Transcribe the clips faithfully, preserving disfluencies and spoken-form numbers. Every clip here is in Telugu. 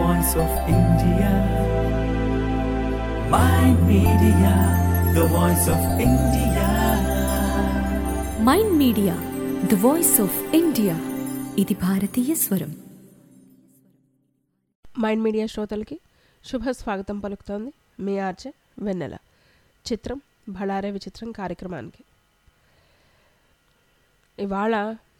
voice of India. Mind Media, the voice of India. Mind Media the voice of India. ఇది భారతీయ స్వరం. మైండ్ మీడియా శ్రోతలకి శుభ స్వాగతం పలుకుతోంది మీ ఆర్జే వెన్నెల. చిత్రం భళారే విచిత్రం కార్యక్రమానికి ఇవాళ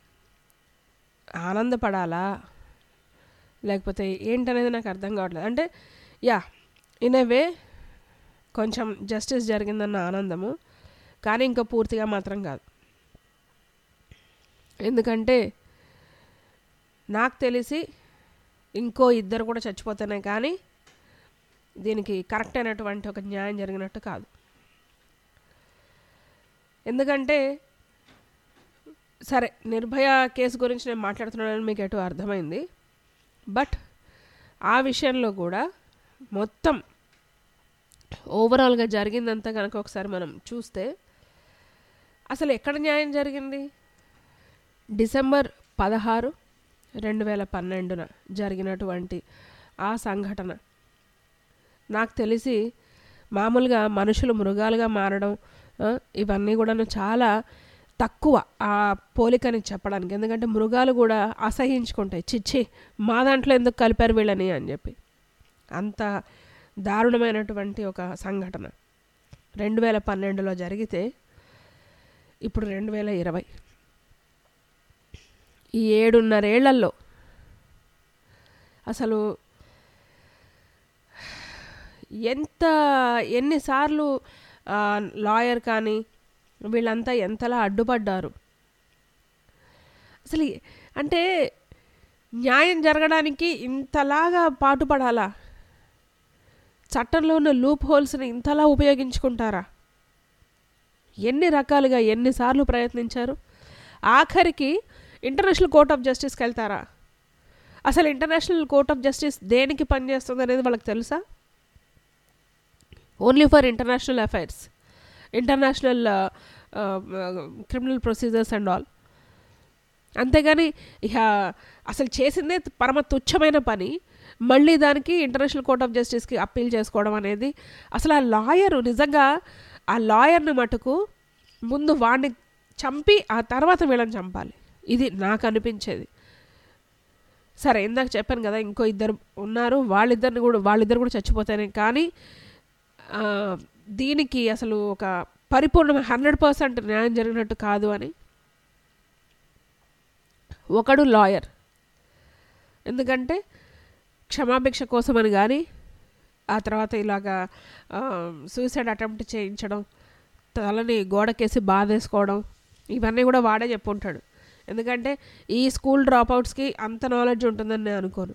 ఆనందపడాలా లేకపోతే ఏంటనేది నాకు అర్థం కావట్లేదు. అంటే యా ఇన్ ఏ వే కొంచెం జస్టిస్ జరిగిందన్న ఆనందము, కానీ ఇంకా పూర్తిగా మాత్రం కాదు. ఎందుకంటే నాకు తెలిసి ఇంకో ఇద్దరు కూడా చచ్చిపోతేనే కానీ దీనికి కరెక్ట్ అయినటువంటి ఒక న్యాయం జరిగినట్టు కాదు. ఎందుకంటే సరే, నిర్భయ కేసు గురించి నేను మాట్లాడుతున్నానని మీకు ఎటు అర్థమైంది. బట్ ఆ విషయంలో కూడా మొత్తం ఓవరాల్గా జరిగిందంతా కనుక ఒకసారి మనం చూస్తే అసలు ఎక్కడ న్యాయం జరిగింది? డిసెంబర్ పదహారు రెండు వేల పన్నెండున జరిగినటువంటి ఆ సంఘటన నాకు తెలిసి మామూలుగా మనుషులు మృగాలుగా మారడం ఇవన్నీ కూడాను చాలా తక్కువ ఆ పోలికని చెప్పడానికి. ఎందుకంటే మృగాలు కూడా అసహించుకుంటాయి, చిచ్చి మా దాంట్లో ఎందుకు కలిపారు వీళ్ళని అని చెప్పి. అంత దారుణమైనటువంటి ఒక సంఘటన రెండు వేల పన్నెండులో జరిగితే ఇప్పుడు రెండు వేల ఇరవై ఈ ఏడున్నరేళ్లలో అసలు ఎంత ఎన్నిసార్లు లాయర్ కానీ వీళ్ళంతా ఎంతలా అడ్డుపడ్డారు. అసలు అంటే న్యాయం జరగడానికి ఇంతలాగా పాటుపడాలా? చట్టంలో ఉన్న లూప్ హోల్స్ని ఇంతలా ఉపయోగించుకుంటారా? ఎన్ని రకాలుగా ఎన్నిసార్లు ప్రయత్నించారు? ఆఖరికి ఇంటర్నేషనల్ కోర్ట్ ఆఫ్ జస్టిస్కి వెళ్తారా? అసలు ఇంటర్నేషనల్ కోర్ట్ ఆఫ్ జస్టిస్ దేనికి పనిచేస్తుంది అనేది వాళ్ళకి తెలుసా? Only for international affairs, international criminal procedures and all. అంతేగాని ఇక అసలు చేసిందే పరమ తుచ్చమైన పని, మళ్ళీ దానికి ఇంటర్నేషనల్ కోర్ట్ ఆఫ్ జస్టిస్కి అప్పీల్ చేసుకోవడం అనేది అసలు ఆ లాయరు నిజంగా ఆ లాయర్ని మటుకు ముందు వాడిని చంపి ఆ తర్వాత వీళ్ళని చంపాలి. ఇది నాకు అనిపించేది. సరే, ఇందాక చెప్పాను కదా ఇంకో ఇద్దరు ఉన్నారు, వాళ్ళిద్దరిని కూడా వాళ్ళిద్దరు కూడా చచ్చిపోతానే కానీ దీనికి అసలు ఒక పరిపూర్ణమైన హండ్రెడ్ పర్సెంట్ న్యాయం జరిగినట్టు కాదు అని. ఒకడు లాయర్, ఎందుకంటే క్షమాభిక్ష కోసమని కానీ ఆ తర్వాత ఇలాగా సూసైడ్ అటెంప్ట్ చేయించడం, తలని గోడకేసి బాధేసుకోవడం ఇవన్నీ కూడా వాడే చెప్పుంటాడు. ఎందుకంటే ఈ స్కూల్ డ్రాప్అవుట్స్కి అంత నాలెడ్జ్ ఉంటుందని నేను అనుకోను.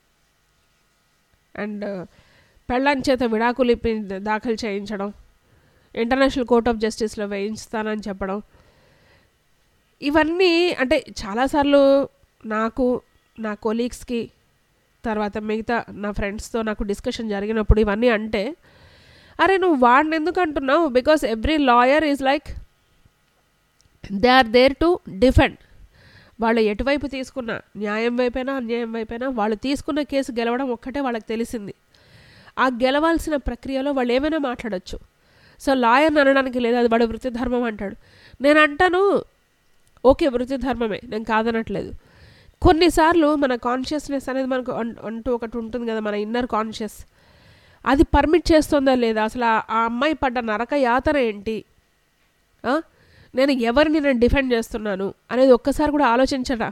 అండ్ పెళ్ళాని చేత విడాకులు ఇప్పి దాఖలు చేయించడం, ఇంటర్నేషనల్ కోర్ట్ ఆఫ్ జస్టిస్లో వేయించుతానని చెప్పడం, ఇవన్నీ అంటే చాలాసార్లు నాకు నా కొలీగ్స్కి తర్వాత మిగతా నా ఫ్రెండ్స్తో నాకు డిస్కషన్ జరిగినప్పుడు ఇవన్నీ అంటే, అరే నువ్వు వాడిని ఎందుకు అంటున్నావు? Because every lawyer is like they are there to defend. వాళ్ళు ఎటువైపు తీసుకున్న న్యాయం వైపైనా అన్యాయం వైపైనా వాళ్ళు తీసుకున్న కేసు గెలవడం ఒక్కటే వాళ్ళకి తెలిసింది. ఆ గెలవాల్సిన ప్రక్రియలో వాళ్ళు ఏమైనా మాట్లాడచ్చు. సో లాయర్ని అనడానికి లేదు, అది వాడు వృత్తి ధర్మం అంటాడు. నేను అంటాను ఓకే వృత్తి ధర్మమే, నేను కాదనట్లేదు. కొన్నిసార్లు మన కాన్షియస్నెస్ అనేది మనకు అంటూ ఒకటి ఉంటుంది కదా, మన ఇన్నర్ కాన్షియస్, అది పర్మిట్ చేస్తుందా లేదా? అసలు ఆ అమ్మాయి పడ్డ నరక యాతన ఏంటి, నేను ఎవరిని నేను డిఫెండ్ చేస్తున్నాను అనేది ఒక్కసారి కూడా ఆలోచించరా?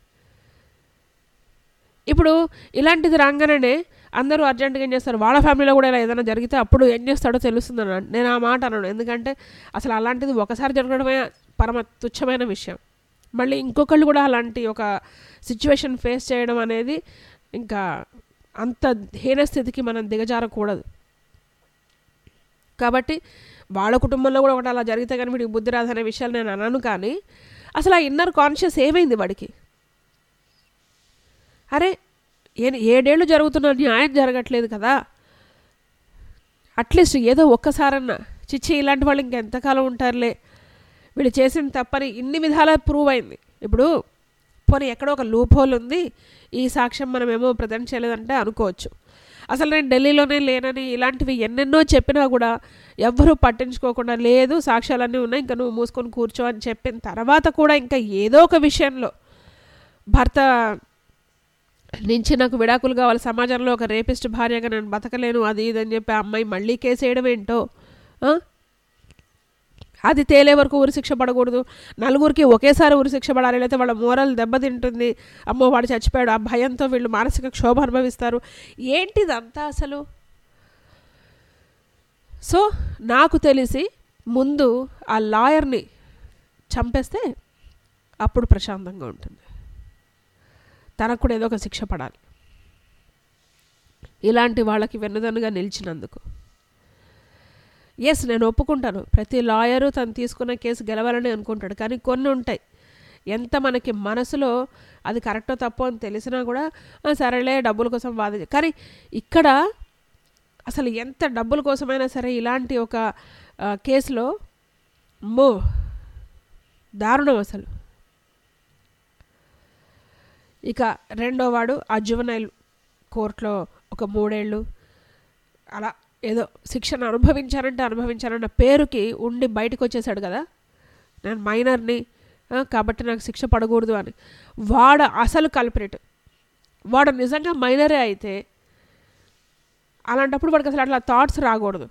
ఇప్పుడు ఇలాంటిది రాగానే అందరూ అర్జెంటుగా ఏం చేస్తారు, వాళ్ళ ఫ్యామిలీలో కూడా ఇలా ఏదైనా జరిగితే అప్పుడు ఏం చేస్తాడో తెలుస్తుంది. నేను ఆ మాట అనను, ఎందుకంటే అసలు అలాంటిది ఒకసారి జరగడమే పరమ తుచ్చమైన విషయం. మళ్ళీ ఇంకొకళ్ళు కూడా అలాంటి ఒక సిచ్యువేషన్ ఫేస్ చేయడం అనేది ఇంకా అంత హీన స్థితికి మనం దిగజారకూడదు. కాబట్టి వాళ్ళ కుటుంబంలో కూడా ఒకటి అలా జరిగితే కానీ వీడికి బుద్ధి రాదనే విషయాలు నేను అనను. కానీ అసలు ఆ ఇన్నర్ కాన్షియస్ ఏమైంది వాడికి? అరే ఏడేళ్ళు జరుగుతున్న న్యాయం జరగట్లేదు కదా, అట్లీస్ట్ ఏదో ఒక్కసారన్నా చిచ్చి ఇలాంటి వాళ్ళు ఇంకెంతకాలం ఉంటారులే, వీళ్ళు చేసిన తప్పని ఇన్ని విధాలా ప్రూవ్ అయింది. ఇప్పుడు పోనీ ఎక్కడో ఒక లూప్ హోల్ ఉంది, ఈ సాక్ష్యం మనమేమో ప్రజెంట్ చేయలేదంటే అనుకోవచ్చు. అసలు నేను ఢిల్లీలోనే లేనని ఇలాంటివి ఎన్నెన్నో చెప్పినా కూడా ఎవ్వరూ పట్టించుకోకుండా, లేదు సాక్ష్యాలన్నీ ఉన్నాయి ఇంకా నువ్వు మూసుకొని కూర్చో అని చెప్పిన తర్వాత కూడా ఇంకా ఏదో ఒక విషయంలో భర్త నుంచి నాకు విడాకులు కావాలి, సమాజంలో ఒక రేపిస్ట్ భార్యగా నేను బతకలేను, అది ఇది అని చెప్పి ఆ అమ్మాయి మళ్ళీ కేసు వేయడం ఏంటో, అది తేలే వరకు ఉరిశిక్ష పడకూడదు, నలుగురికి ఒకేసారి ఉరిశిక్ష పడాలి, లేకపోతే వాళ్ళ మోరల్ దెబ్బతింటుంది, అమ్మో వాడు చచ్చిపోయాడు, ఆ భయంతో వీళ్ళు మానసిక క్షోభ అనుభవిస్తారు. ఏంటిదంతా అసలు? సో నాకు తెలిసి ముందు ఆ లాయర్ని చంపేస్తే అప్పుడు ప్రశాంతంగా ఉంటుంది, తనకు కూడా ఏదో ఒక శిక్ష పడాలి ఇలాంటి వాళ్ళకి వెన్నుదన్నుగా నిలిచినందుకు. ఎస్, నేను ఒప్పుకుంటాను, ప్రతి లాయరు తను తీసుకున్న కేసు గెలవాలని అనుకుంటాడు, కానీ కొన్ని ఉంటాయి ఎంత మనకి మనసులో అది కరెక్టో తప్పో అని తెలిసినా కూడా సరేలే డబ్బుల కోసం వాద. కానీ ఇక్కడ అసలు ఎంత డబ్బుల కోసమైనా సరే ఇలాంటి ఒక కేసులో మో దారుణం అసలు. ఇక రెండో వాడు ఆ జువెనైల్ కోర్టులో ఒక మూడేళ్ళు అలా ఏదో శిక్షను అనుభవించానంటే అనుభవించానన్న పేరుకి ఉండి బయటకు వచ్చేసాడు కదా, నేను మైనర్ని కాబట్టి నాకు శిక్ష పడకూడదు అని. వాడు అసలు కల్పరేట్, వాడు నిజంగా మైనరే అయితే అలాంటప్పుడు వాడికి అసలు అట్లా థాట్స్ రాకూడదు.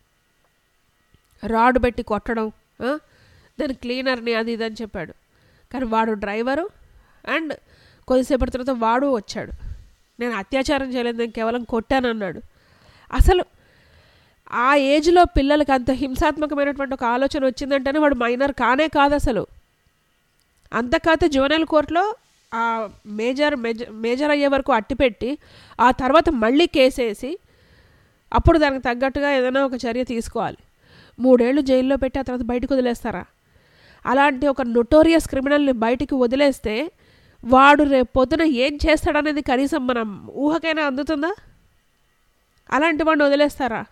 రాడ్ పెట్టి కొట్టడం, నేను క్లీనర్ని అది ఇది అని చెప్పాడు, కానీ వాడు డ్రైవరు. అండ్ కొద్దిసేపటి తర్వాత వాడు వచ్చాడు, నేను అత్యాచారం చేయలేదు, నేను కేవలం కొట్టానన్నాడు. అసలు ఆ ఏజ్లో పిల్లలకి అంత హింసాత్మకమైనటువంటి ఒక ఆలోచన వచ్చిందంటేనే వాడు మైనర్ కానే కాదు అసలు. అంతకాతే జువెనైల్ కోర్టులో ఆ మేజర్ మేజర్ మేజర్ అయ్యే వరకు అట్టిపెట్టి ఆ తర్వాత మళ్ళీ కేసేసి అప్పుడు దానికి తగ్గట్టుగా ఏదైనా ఒక చర్య తీసుకోవాలి. మూడేళ్ళు జైల్లో పెట్టి ఆ తర్వాత బయటకు వదిలేస్తారా? అలాంటి ఒక నొటోరియస్ క్రిమినల్ని బయటికి వదిలేస్తే వాడు రేపు పొద్దున ఏం చేస్తాడనేది కనీసం మనం ఊహకైనా అందుతుందా? అలాంటి వాడిని వదిలేస్తారా?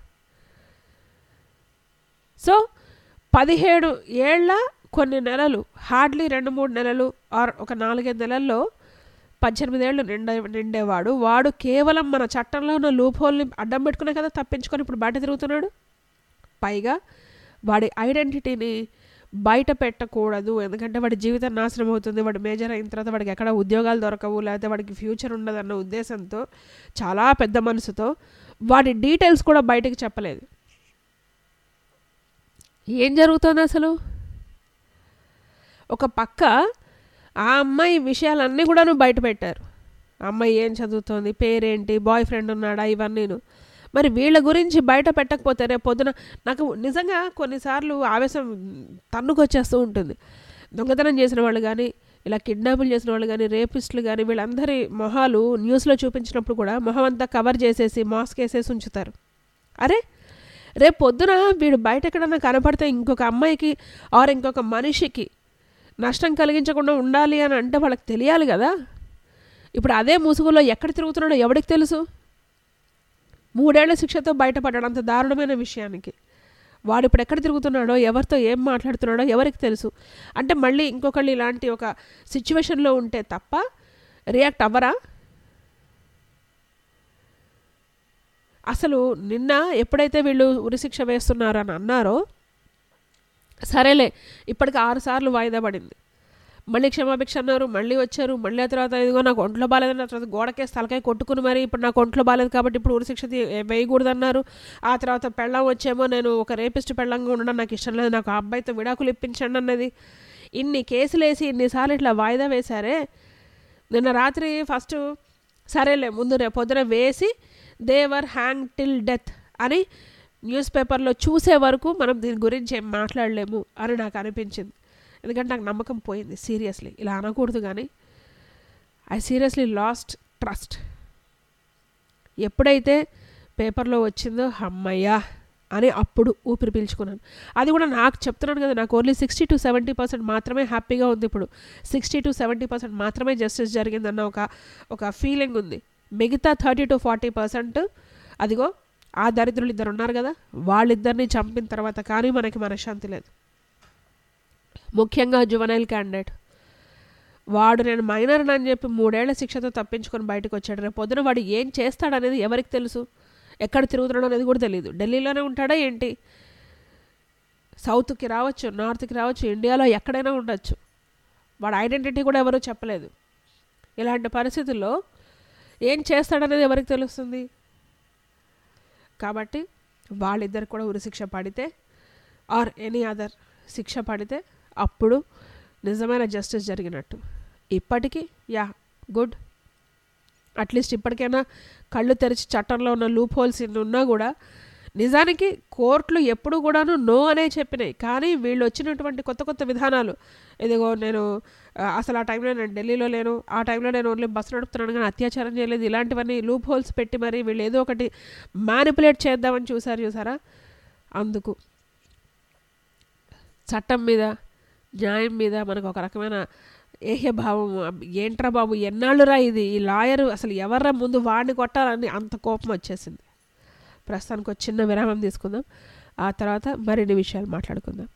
సో పదిహేడు ఏళ్ల కొన్ని నెలలు, హార్డ్లీ రెండు మూడు నెలలు ఆర్ ఒక నాలుగైదు నెలల్లో పద్దెనిమిదేళ్ళు నిండే నిండేవాడు వాడు కేవలం మన చట్టంలో ఉన్న లూప్ హోల్ని అడ్డం పెట్టుకునే కదా తప్పించుకొని ఇప్పుడు బయట తిరుగుతున్నాడు. పైగా వాడి ఐడెంటిటీని బయట పెట్టకూడదు, ఎందుకంటే వాడి జీవితం నాశనం అవుతుంది, వాడు మేజర్ అయిన తర్వాత వాడికి ఎక్కడ ఉద్యోగాలు దొరకవు, లేకపోతే వాడికి ఫ్యూచర్ ఉండదన్న ఉద్దేశంతో చాలా పెద్ద మనసుతో వాడి డీటెయిల్స్ కూడా బయటకు చెప్పలేదు. ఏం జరుగుతుంది అసలు? ఒక పక్క ఆ అమ్మాయి విషయాలన్నీ కూడా నువ్వు బయట పెట్టారు, అమ్మాయి ఏం చదువుతోంది, పేరేంటి, బాయ్ ఫ్రెండ్ ఉన్నాడా, ఇవన్నీను. మరి వీళ్ళ గురించి బయట పెట్టకపోతే రేపు పొద్దున నాకు నిజంగా కొన్నిసార్లు ఆవేశం తన్నుకొచ్చేస్తూ ఉంటుంది. దొంగతనం చేసిన వాళ్ళు కానీ, ఇలా కిడ్నాపులు చేసిన వాళ్ళు కానీ, రేపిస్టులు కానీ, వీళ్ళందరి మొహాలు న్యూస్లో చూపించినప్పుడు కూడా మొహం అంతా కవర్ చేసేసి మాస్క్ వేసేసి ఉంచుతారు. అరే రేపు పొద్దున వీడు బయట ఎక్కడన్నా కనపడితే ఇంకొక అమ్మాయికి ఆర్ ఇంకొక మనిషికి నష్టం కలిగించకుండా ఉండాలి అని అంటే వాళ్ళకి తెలియాలి కదా. ఇప్పుడు అదే ముసుగులో ఎక్కడ తిరుగుతున్నాడో ఎవరికి తెలుసు? మూడేళ్ల శిక్షతో బయటపడ్డాడు అంత దారుణమైన విషయానికి. వాడు ఇప్పుడు ఎక్కడ తిరుగుతున్నాడో, ఎవరితో ఏం మాట్లాడుతున్నాడో ఎవరికి తెలుసు? అంటే మళ్ళీ ఇంకొకళ్ళు ఇలాంటి ఒక సిచ్యువేషన్లో ఉంటే తప్ప రియాక్ట్ అవ్వరా? అసలు నిన్న ఎప్పుడైతే వీళ్ళు ఉరిశిక్ష వేస్తున్నారు అని అన్నారో, సరేలే ఇప్పటికి ఆరు సార్లు వాయిదా పడింది, మళ్ళీ క్షమాభిక్ష అన్నారు, మళ్ళీ వచ్చారు, మళ్ళీ ఆ తర్వాత ఇదిగో నాకు ఒంట్లో బాగాలేదని ఆ తర్వాత గోడకేసి తలకాయ కొట్టుకుని మరి ఇప్పుడు నాకు ఒంట్లో బాగాలేదు కాబట్టి ఇప్పుడు ఉరిశిక్ష వేయకూడదన్నారు. ఆ తర్వాత పెళ్ళం వచ్చేమో నేను ఒక రేపిస్ట్ పెళ్ళంగా ఉండడం నాకు ఇష్టం లేదు, నాకు ఆ అబ్బాయితో విడాకులు ఇప్పించండి అన్నది. ఇన్ని కేసులు వేసి ఇన్నిసార్లు ఇట్లా వాయిదా వేశారే. నిన్న రాత్రి ఫస్ట్ సరేలే ముందు రేపు పొద్దున వేసి దేవర్ హ్యాంగ్ టిల్ డెత్ అని న్యూస్ పేపర్లో చూసే వరకు మనం దీని గురించి ఏం మాట్లాడలేము అని నాకు అనిపించింది. ఎందుకంటే నాకు నమ్మకం పోయింది. సీరియస్లీ ఇలా అనకూడదు కానీ ఐ సీరియస్లీ లాస్ట్ ట్రస్ట్. ఎప్పుడైతే పేపర్లో వచ్చిందో అమ్మయ్యా అని అప్పుడు ఊపిరి పీల్చుకున్నాను. అది కూడా నాకు చెప్తున్నాను కదా, నాకు only sixty to seventy percent మాత్రమే హ్యాపీగా ఉంది. ఇప్పుడు సిక్స్టీ టు సెవెంటీ పర్సెంట్ మాత్రమే జస్టిస్ జరిగిందన్న ఒక ఒక ఫీలింగ్ ఉంది. మిగతా థర్టీ టు ఫార్టీ పర్సెంట్ అదిగో ఆ దరిద్రులు ఇద్దరు ఉన్నారు కదా, వాళ్ళిద్దరిని చంపిన తర్వాత కానీ మనకి మనశ్శాంతి లేదు. ముఖ్యంగా జువెనైల్ క్యాండిడేట్ వాడు నేను మైనర్ అని చెప్పి మూడేళ్ల శిక్షతో తప్పించుకొని బయటకు వచ్చాడు. రేపు పొద్దున వాడు ఏం చేస్తాడనేది ఎవరికి తెలుసు? ఎక్కడ తిరుగుతున్నాడు అనేది కూడా తెలియదు. ఢిల్లీలోనే ఉంటాడా ఏంటి? సౌత్కి రావచ్చు, నార్త్కి రావచ్చు, ఇండియాలో ఎక్కడైనా ఉండొచ్చు. వాడు ఐడెంటిటీ కూడా ఎవరూ చెప్పలేదు. ఇలాంటి పరిస్థితుల్లో ఏం చేస్తాడనేది ఎవరికి తెలుస్తుంది? కాబట్టి వాళ్ళిద్దరికి కూడా ఉరిశిక్ష పడితే ఆర్ ఎనీ అదర్ శిక్ష పడితే అప్పుడు నిజమైన జస్టిస్ జరిగినట్టు. ఇప్పటికీ యా గుడ్, అట్లీస్ట్ ఇప్పటికైనా కళ్ళు తెరిచి చట్టంలో ఉన్న లూప్ హోల్స్ ఇన్ని ఉన్నా కూడా నిజానికి కోర్టులు ఎప్పుడు కూడాను నో అనే చెప్పినాయి. కానీ వీళ్ళు వచ్చినటువంటి కొత్త కొత్త విధానాలు, ఇదిగో నేను అసలు ఆ టైంలో నేను ఢిల్లీలో లేను, ఆ టైంలో నేను ఓన్లీ బస్సు నడుపుతున్నాను కానీ అత్యాచారం చేయలేదు, ఇలాంటివన్నీ లూప్ హోల్స్ పెట్టి మరి వీళ్ళు ఏదో ఒకటి మ్యానిపులేట్ చేద్దామని చూసారు చూసారా. అందుకు చట్టం మీద న్యాయం మీద మనకు ఒక రకమైన ఏహ్యభావం, ఏంట్రా బాబు ఎన్నాళ్ళురా ఇది, ఈ లాయరు అసలు ఎవర్రా ముందు వాడిని కొట్టాలని అంత కోపం వచ్చేసింది. ప్రస్తుతానికి ఒక చిన్న విరామం తీసుకుందాం, ఆ తర్వాత మరిన్ని విషయాలు మాట్లాడుకుందాం.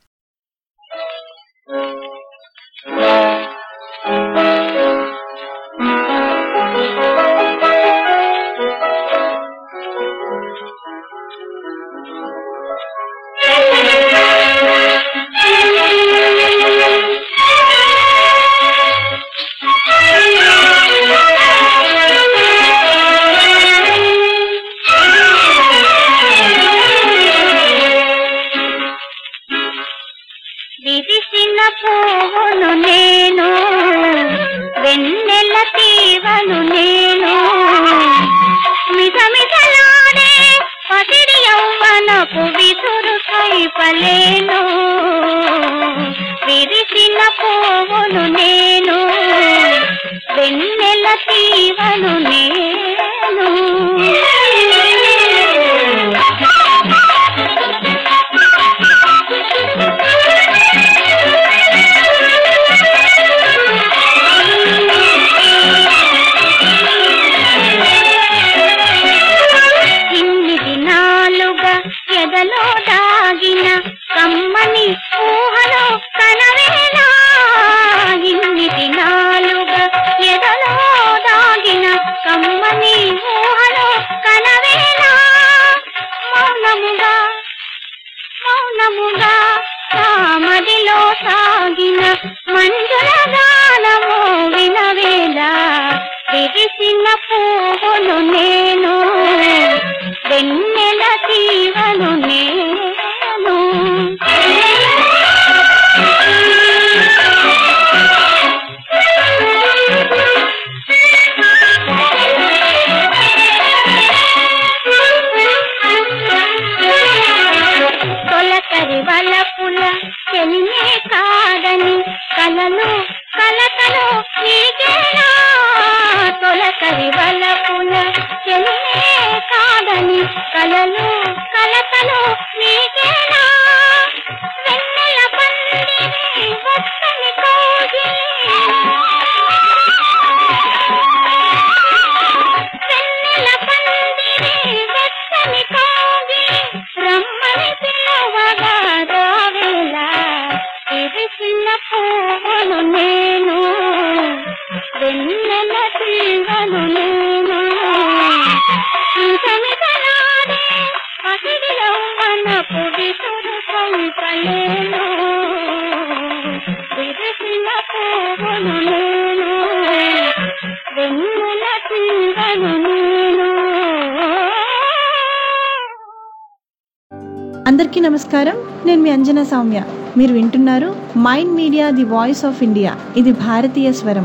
అందరికీ నమస్కారం, నేను మీ అంజనా సౌమ్య. మీరు వింటున్నారు Mind Media the voice of India. ఇది భారతీయ స్వరం.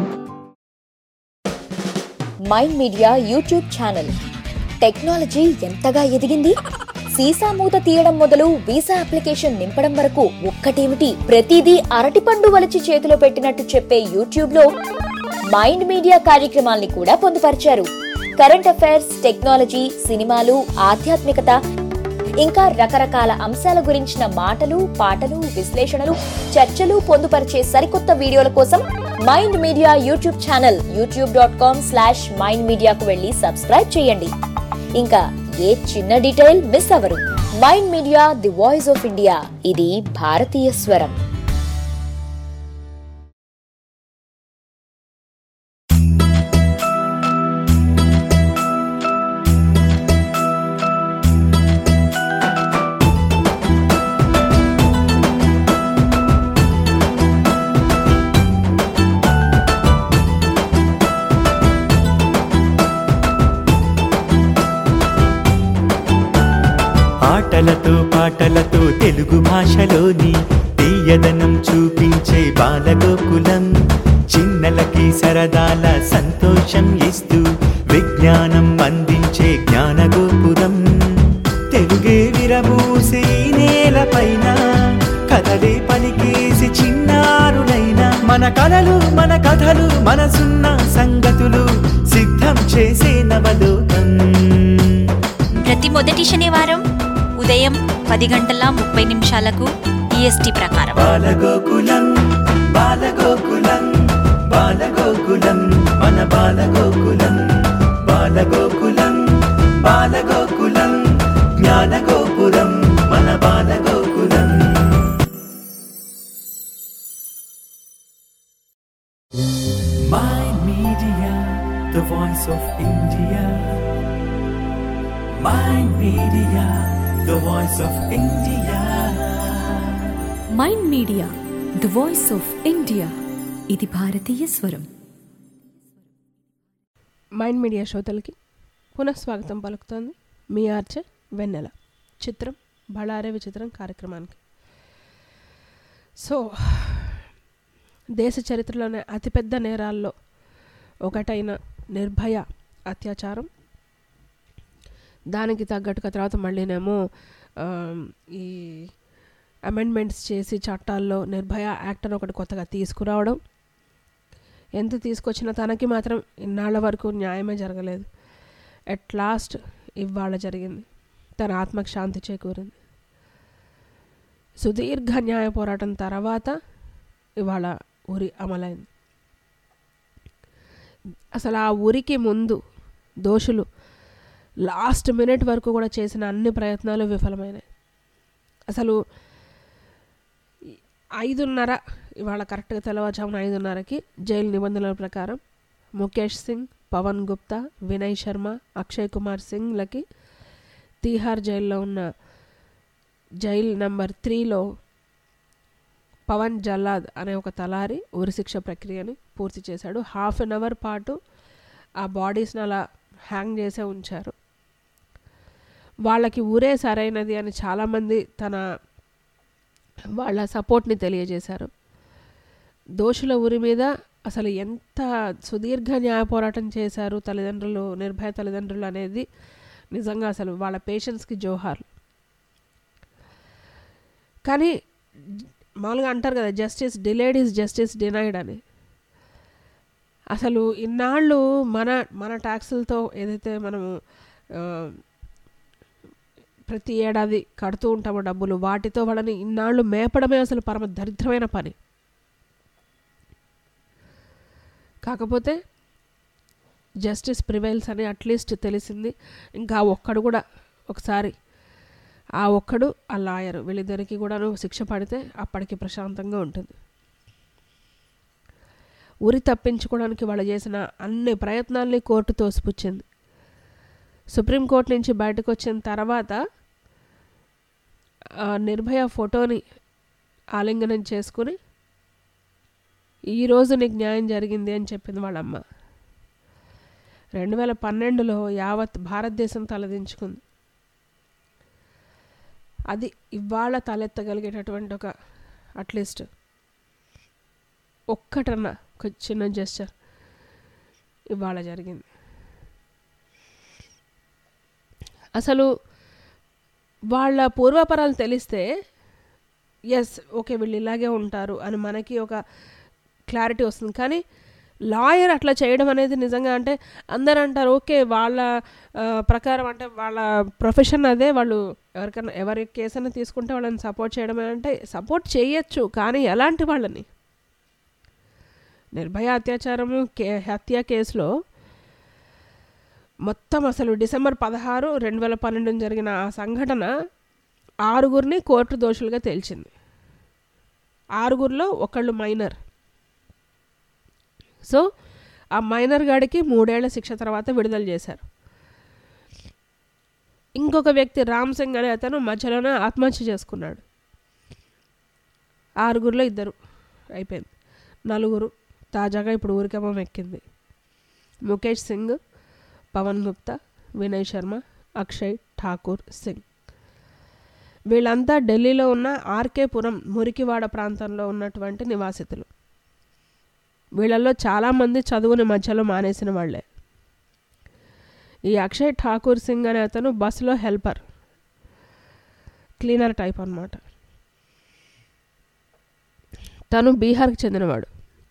Mind Media YouTube channel technology ఎంతగా ఎదిగింది. సీసా మూత తీయడం మొదలు వీసా అప్లికేషన్ నింపడం వరకు ఒక్కటేమిటి, ప్రతిదీ అరటిపండు వలిచి చేతిలో పెట్టినట్టు చెప్పే యూట్యూబ్ లో మైండ్ మీడియా కార్యక్రమాల్ని కూడా పొందుపరిచారు. కరెంట్ అఫైర్స్, టెక్నాలజీ, సినిమాలు, ఆధ్యాత్మికత, ఇంకా రకరకాల అంశాల గురించిన మాటలు, పాటలు, విశ్లేషణలు, చర్చలు పొందుపరిచే సరికొత్త వీడియోల కోసం Mind Media YouTube channel YouTube dot com slash Mind మీడియాకు వెళ్లి సబ్స్క్రైబ్ చేయండి. ఇంకా ఏ చిన్న డీటెయిల్ మిస్ అవ్వరు. Mind Media the voice of India. ఇది భారతీయ స్వరం. ఆటలతో పాటలతో తెలుగు భాషలోని తీయదనం చూపించే బాలగోకులం, చిన్నలకి సరదాల సంతోషం ఇస్తూ విజ్ఞానం అందించే జ్ఞానగోపురం. తెలుగే విరబూసి నేలపైన కథలే పలికేసి చిన్నారులైన మన కలలు మన కథలు మనసున్న సంగతులు సిద్ధం చేసే నవలోకం. ప్రతి మొదటి శనివారం ఉదయం పది గంటల ముప్పై నిమిషాలకు ఈఎస్టీ ప్రకారం. బాలగోకులం బాలగోకులం బాలగోకులం మన బాలగోకులం, బాలగోకులం బాలగోకులం జ్ఞానగోపురం మన Balagokulam. Mind Media, the voice of India. Mind Media, the voice of India. Mind Media the voice of India. ఇది భారతీయ స్వరం. మైండ్ మీడియా శ్రోతలకి పునఃస్వాగతం పలుకుతోంది మీ ఆర్చే వెన్నెల. చిత్రం బళారే విచిత్రం కార్యక్రమానికి. సో దేశ చరిత్రలోనే అతిపెద్ద నేరాల్లో ఒకటైన నిర్భయ అత్యాచారం, దానికి తగ్గట్టుగా తర్వాత మళ్ళీనేమో ఈ అమెండ్మెంట్స్ చేసి చట్టాల్లో నిర్భయ యాక్ట్ అని ఒకటి కొత్తగా తీసుకురావడం, ఎంత తీసుకొచ్చినా తనకి మాత్రం ఇన్నాళ్ళ వరకు న్యాయమే జరగలేదు. ఎట్ లాస్ట్ ఇవాళ జరిగింది, తన ఆత్మకు శాంతి చేకూరింది. సుదీర్ఘ న్యాయ పోరాటం తర్వాత ఇవాళ ఉరి అమలైంది. అసలు ఆ ఉరికి ముందు దోషులు లాస్ట్ మినిట్ వరకు కూడా చేసిన అన్ని ప్రయత్నాలు విఫలమైనాయి. అసలు ఐదున్నర ఇవాళ కరెక్ట్గా తెల్లవారుజామున ఐదున్నరకి జైలు నిబంధనల ప్రకారం ముఖేష్ సింగ్, పవన్ గుప్తా, వినయ్ శర్మ, అక్షయ్ కుమార్ సింగ్లకి తీహార్ జైల్లో ఉన్న జైల్ నెంబర్ త్రీలో పవన్ జల్లాద్ అనే ఒక తలారి ఉరిశిక్ష ప్రక్రియని పూర్తి చేశాడు. హాఫ్ అన్ అవర్ పాటు ఆ బాడీస్ని అలా హ్యాంగ్ చేసే ఉంచారు. వాళ్ళకి ఊరే సరైనది అని చాలామంది తన వాళ్ళ సపోర్ట్ని తెలియజేశారు. దోషుల ఉరి మీద అసలు ఎంత సుదీర్ఘ న్యాయ పోరాటం చేశారు తల్లిదండ్రులు, నిర్భయ తల్లిదండ్రులు అనేది నిజంగా అసలు వాళ్ళ పేషెన్స్కి జోహార్లు. కానీ మామూలుగా అంటారు కదా, justice delayed is justice denied అని. అసలు ఇన్నాళ్ళు మన మన ట్యాక్సులతో ఏదైతే మనము ప్రతి ఏడాది కడుతూ ఉంటామో డబ్బులు, వాటితో వాళ్ళని ఇన్నాళ్ళు మేపడమే అసలు పరమ దరిద్రమైన పని. కాకపోతే జస్టిస్ ప్రివైల్స్ అని అట్లీస్ట్ తెలిసింది. ఇంకా ఒక్కడు కూడా ఒకసారి ఆ ఒక్కడు ఆ లాయరు వీళ్ళిద్దరికి కూడాను శిక్ష పడితే అప్పటికి ప్రశాంతంగా ఉంటుంది. ఉరి తప్పించుకోవడానికి వాళ్ళు చేసిన అన్ని ప్రయత్నాల్ని కోర్టు తోసిపుచ్చింది. సుప్రీంకోర్టు నుంచి బయటకు వచ్చిన తర్వాత నిర్భయ ఫోటోని ఆలింగనం చేసుకుని ఈరోజు నీకు న్యాయం జరిగింది అని చెప్పింది వాళ్ళమ్మ. రెండు వేల పన్నెండులో యావత్ భారతదేశం తలదించుకుంది. అది ఇవాళ తలెత్తగలిగేటటువంటి ఒక అట్లీస్ట్ ఒక్కటన్నా ఒక చిన్న జెస్చర్ ఇవాళ జరిగింది. అసలు వాళ్ళ పూర్వాపరాలు తెలిస్తే ఎస్ ఓకే వీళ్ళు ఇలాగే ఉంటారు అని మనకి ఒక క్లారిటీ వస్తుంది. కానీ లాయర్ అట్లా చేయడం అనేది నిజంగా అంటే అందరూ అంటారు ఓకే వాళ్ళ ప్రకారం అంటే వాళ్ళ ప్రొఫెషన్ అదే, వాళ్ళు ఎవరికైనా ఎవరి కేసైనా తీసుకుంటే వాళ్ళని సపోర్ట్ చేయడమే అంటే సపోర్ట్ చేయొచ్చు. కానీ ఎలాంటి వాళ్ళని? నిర్భయ అత్యాచారము కే హత్య కేసులో మొత్తం అసలు డిసెంబర్ పదహారు రెండు వేల పన్నెండున జరిగిన ఆ సంఘటన ఆరుగురిని కోర్టు దోషులుగా తేల్చింది. ఆరుగురిలో ఒకళ్ళు మైనర్. సో ఆ మైనర్ గాడికి మూడేళ్ల శిక్ష తర్వాత విడుదల చేశారు. ఇంకొక వ్యక్తి రామ్ సింగ్ అనే అతను మధ్యలోనే ఆత్మహత్య చేసుకున్నాడు. ఆరుగురిలో ఇద్దరు అయిపోయింది. నలుగురు తాజాగా ఇప్పుడు ఊరికమ్మం ఎక్కింది. ముఖేష్ సింగ్, పవన్ గుప్తా, వినయ్ శర్మ, అక్షయ్ ఠాకూర్ సింగ్. వీళ్ళంతా ఢిల్లీలో ఉన్న ఆర్కేపురం మురికివాడ ప్రాంతంలో ఉన్నటువంటి నివాసితులు. వీళ్ళల్లో చాలామంది చదువుని మధ్యలో మానేసిన వాళ్ళే. ఈ అక్షయ్ ఠాకూర్ సింగ్ అనే అతను బస్సులో హెల్పర్, క్లీనర్ టైప్ అన్నమాట. తను బీహార్కి చెందినవాడు.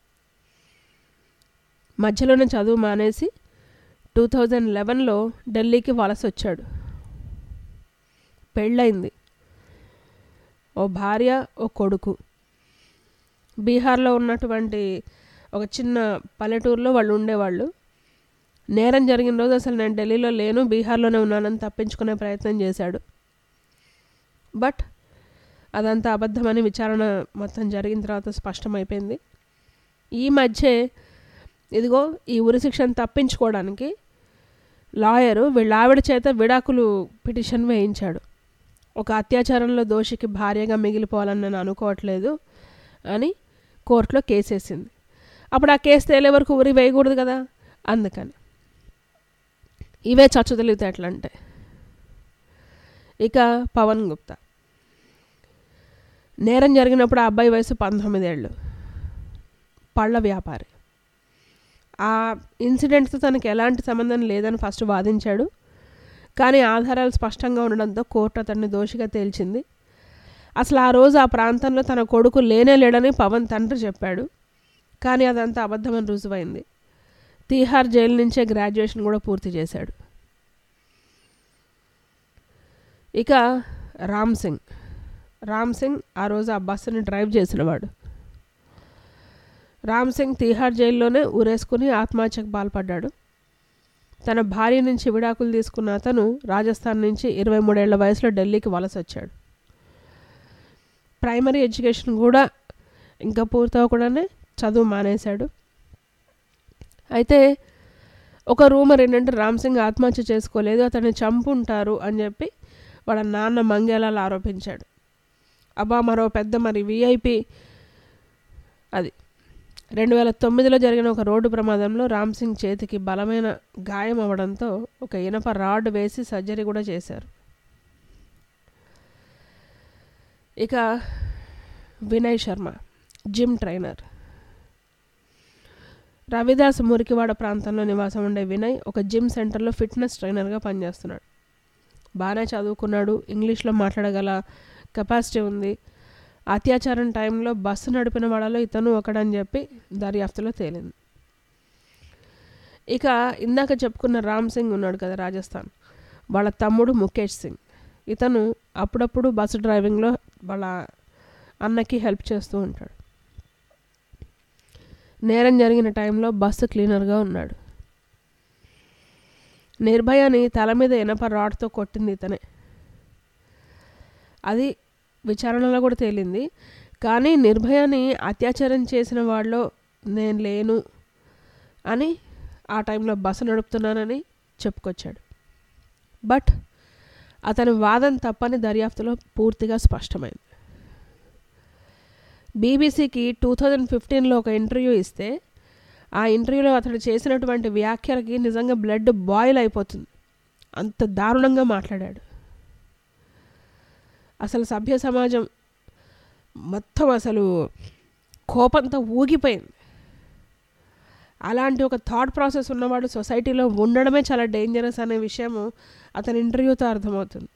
మధ్యలోనే చదువు మానేసి టూ థౌజండ్ లెవెన్లో ఢిల్లీకి వలస వచ్చాడు. పెళ్ళయింది, ఓ భార్య, ఓ కొడుకు. బీహార్లో ఉన్నటువంటి ఒక చిన్న పల్లెటూరులో వాళ్ళు ఉండేవాళ్ళు. నేరం జరిగిన రోజు అసలు నేను ఢిల్లీలో లేను, బీహార్లోనే ఉన్నానని తప్పించుకునే ప్రయత్నం చేశాడు. బట్ అదంతా అబద్ధమని విచారణ మొత్తం జరిగిన తర్వాత స్పష్టమైపోయింది. ఈ మధ్య ఇదిగో ఈ ఉరిశిక్షను తప్పించుకోవడానికి లాయరు వీళ్ళ ఆవిడ చేత విడాకులు పిటిషన్ వేయించాడు. ఒక అత్యాచారంలో దోషికి భార్యగా మిగిలిపోవాలని నేను అనుకోవట్లేదు అని కోర్టులో కేసేసింది. అప్పుడు ఆ కేసు తేలే వరకు ఉరి వేయకూడదు కదా, అందుకని. ఇవే చచ్చు తెలివితేటలు అంటే. ఇక పవన్ గుప్తా, నేరం జరిగినప్పుడు ఆ అబ్బాయి వయసు పంతొమ్మిదేళ్ళు, పళ్ళ వ్యాపారి. ఆ ఇన్సిడెంట్తో తనకి ఎలాంటి సంబంధం లేదని ఫస్ట్ వాదించాడు. కానీ ఆధారాలు స్పష్టంగా ఉండడంతో కోర్టు అతన్ని దోషిగా తేల్చింది. అసలు ఆ రోజు ఆ ప్రాంతంలో తన కొడుకు లేనే లేడని పవన్ తండ్రి చెప్పాడు. కానీ అదంతా అబద్ధమని రుజువైంది. తీహార్ జైలు నుంచే గ్రాడ్యుయేషన్ కూడా పూర్తి చేశాడు. ఇక రామ్ సింగ్ రామ్ సింగ్ ఆ రోజు ఆ బస్సుని డ్రైవ్ చేసినవాడు. రామ్ సింగ్ తీహార్ జైల్లోనే ఊరేసుకుని ఆత్మహత్యకు పాల్పడ్డాడు. తన భార్య నుంచి విడాకులు తీసుకున్న అతను రాజస్థాన్ నుంచి ఇరవై మూడేళ్ల వయసులో ఢిల్లీకి వలస వచ్చాడు. ప్రైమరీ ఎడ్యుకేషన్ కూడా ఇంకా పూర్తవకుండానే చదువు మానేశాడు. అయితే ఒక రూమర్ ఏంటంటే రామ్ సింగ్ ఆత్మహత్య చేసుకోలేదు, అతన్ని చంపుంటారు అని చెప్పి వాళ్ళ నాన్న మంగేలాల్ ఆరోపించాడు. అబ్బా మరో పెద్ద మరి విఐపి అది రెండు వేల తొమ్మిదిలో జరిగిన ఒక రోడ్డు ప్రమాదంలో రామ్ సింగ్ చేతికి బలమైన గాయం అవ్వడంతో ఒక ఇనప రాడ్ వేసి సర్జరీ కూడా చేశారు. ఇక వినయ్ శర్మ, జిమ్ ట్రైనర్. రవిదాస్ మురికివాడ ప్రాంతంలో నివాసం ఉండే వినయ్ ఒక జిమ్ సెంటర్లో ఫిట్నెస్ ట్రైనర్గా పనిచేస్తున్నాడు. బాగానే చదువుకున్నాడు, ఇంగ్లీష్లో మాట్లాడగల కెపాసిటీ ఉంది. అత్యాచారం టైంలో బస్సు నడిపిన వాళ్ళలో ఇతను ఒకడని చెప్పి దర్యాప్తులో తేలింది. ఇక ఇందాక చెప్పుకున్న రామ్ సింగ్ ఉన్నాడు కదా రాజస్థాన్, వాళ్ళ తమ్ముడు ముఖేష్ సింగ్. ఇతను అప్పుడప్పుడు బస్సు డ్రైవింగ్లో వాళ్ళ అన్నకి హెల్ప్ చేస్తూ ఉంటాడు. నేరం జరిగిన టైంలో బస్సు క్లీనర్గా ఉన్నాడు. నిర్భయని తల మీద ఇనప రాడ్తో కొట్టింది ఇతనే. అది విచారణలో కూడా తేలింది. కానీ నిర్భయని అత్యాచారం చేసిన వాళ్ళలో నేను లేను అని ఆ టైంలో బస్సు నడుపుతున్నానని చెప్పుకొచ్చాడు. బట్ అతని వాదన తప్పని దర్యాప్తులో పూర్తిగా స్పష్టమైంది. బీబీసీకి టూ థౌజండ్ ఫిఫ్టీన్లో ఒక ఇంటర్వ్యూ ఇస్తే ఆ ఇంటర్వ్యూలో అతడు చేసినటువంటి వ్యాఖ్యలకి నిజంగా బ్లడ్ బాయిల్ అయిపోతుంది, అంత దారుణంగా మాట్లాడాడు. అసలు సభ్య సమాజం మొత్తం అసలు కోపంతో ఊగిపోయింది. అలాంటి ఒక థాట్ ప్రాసెస్ ఉన్నవాడు సొసైటీలో ఉండడమే చాలా డేంజరస్ అనే విషయము అతని ఇంటర్వ్యూతో అర్థమవుతుంది.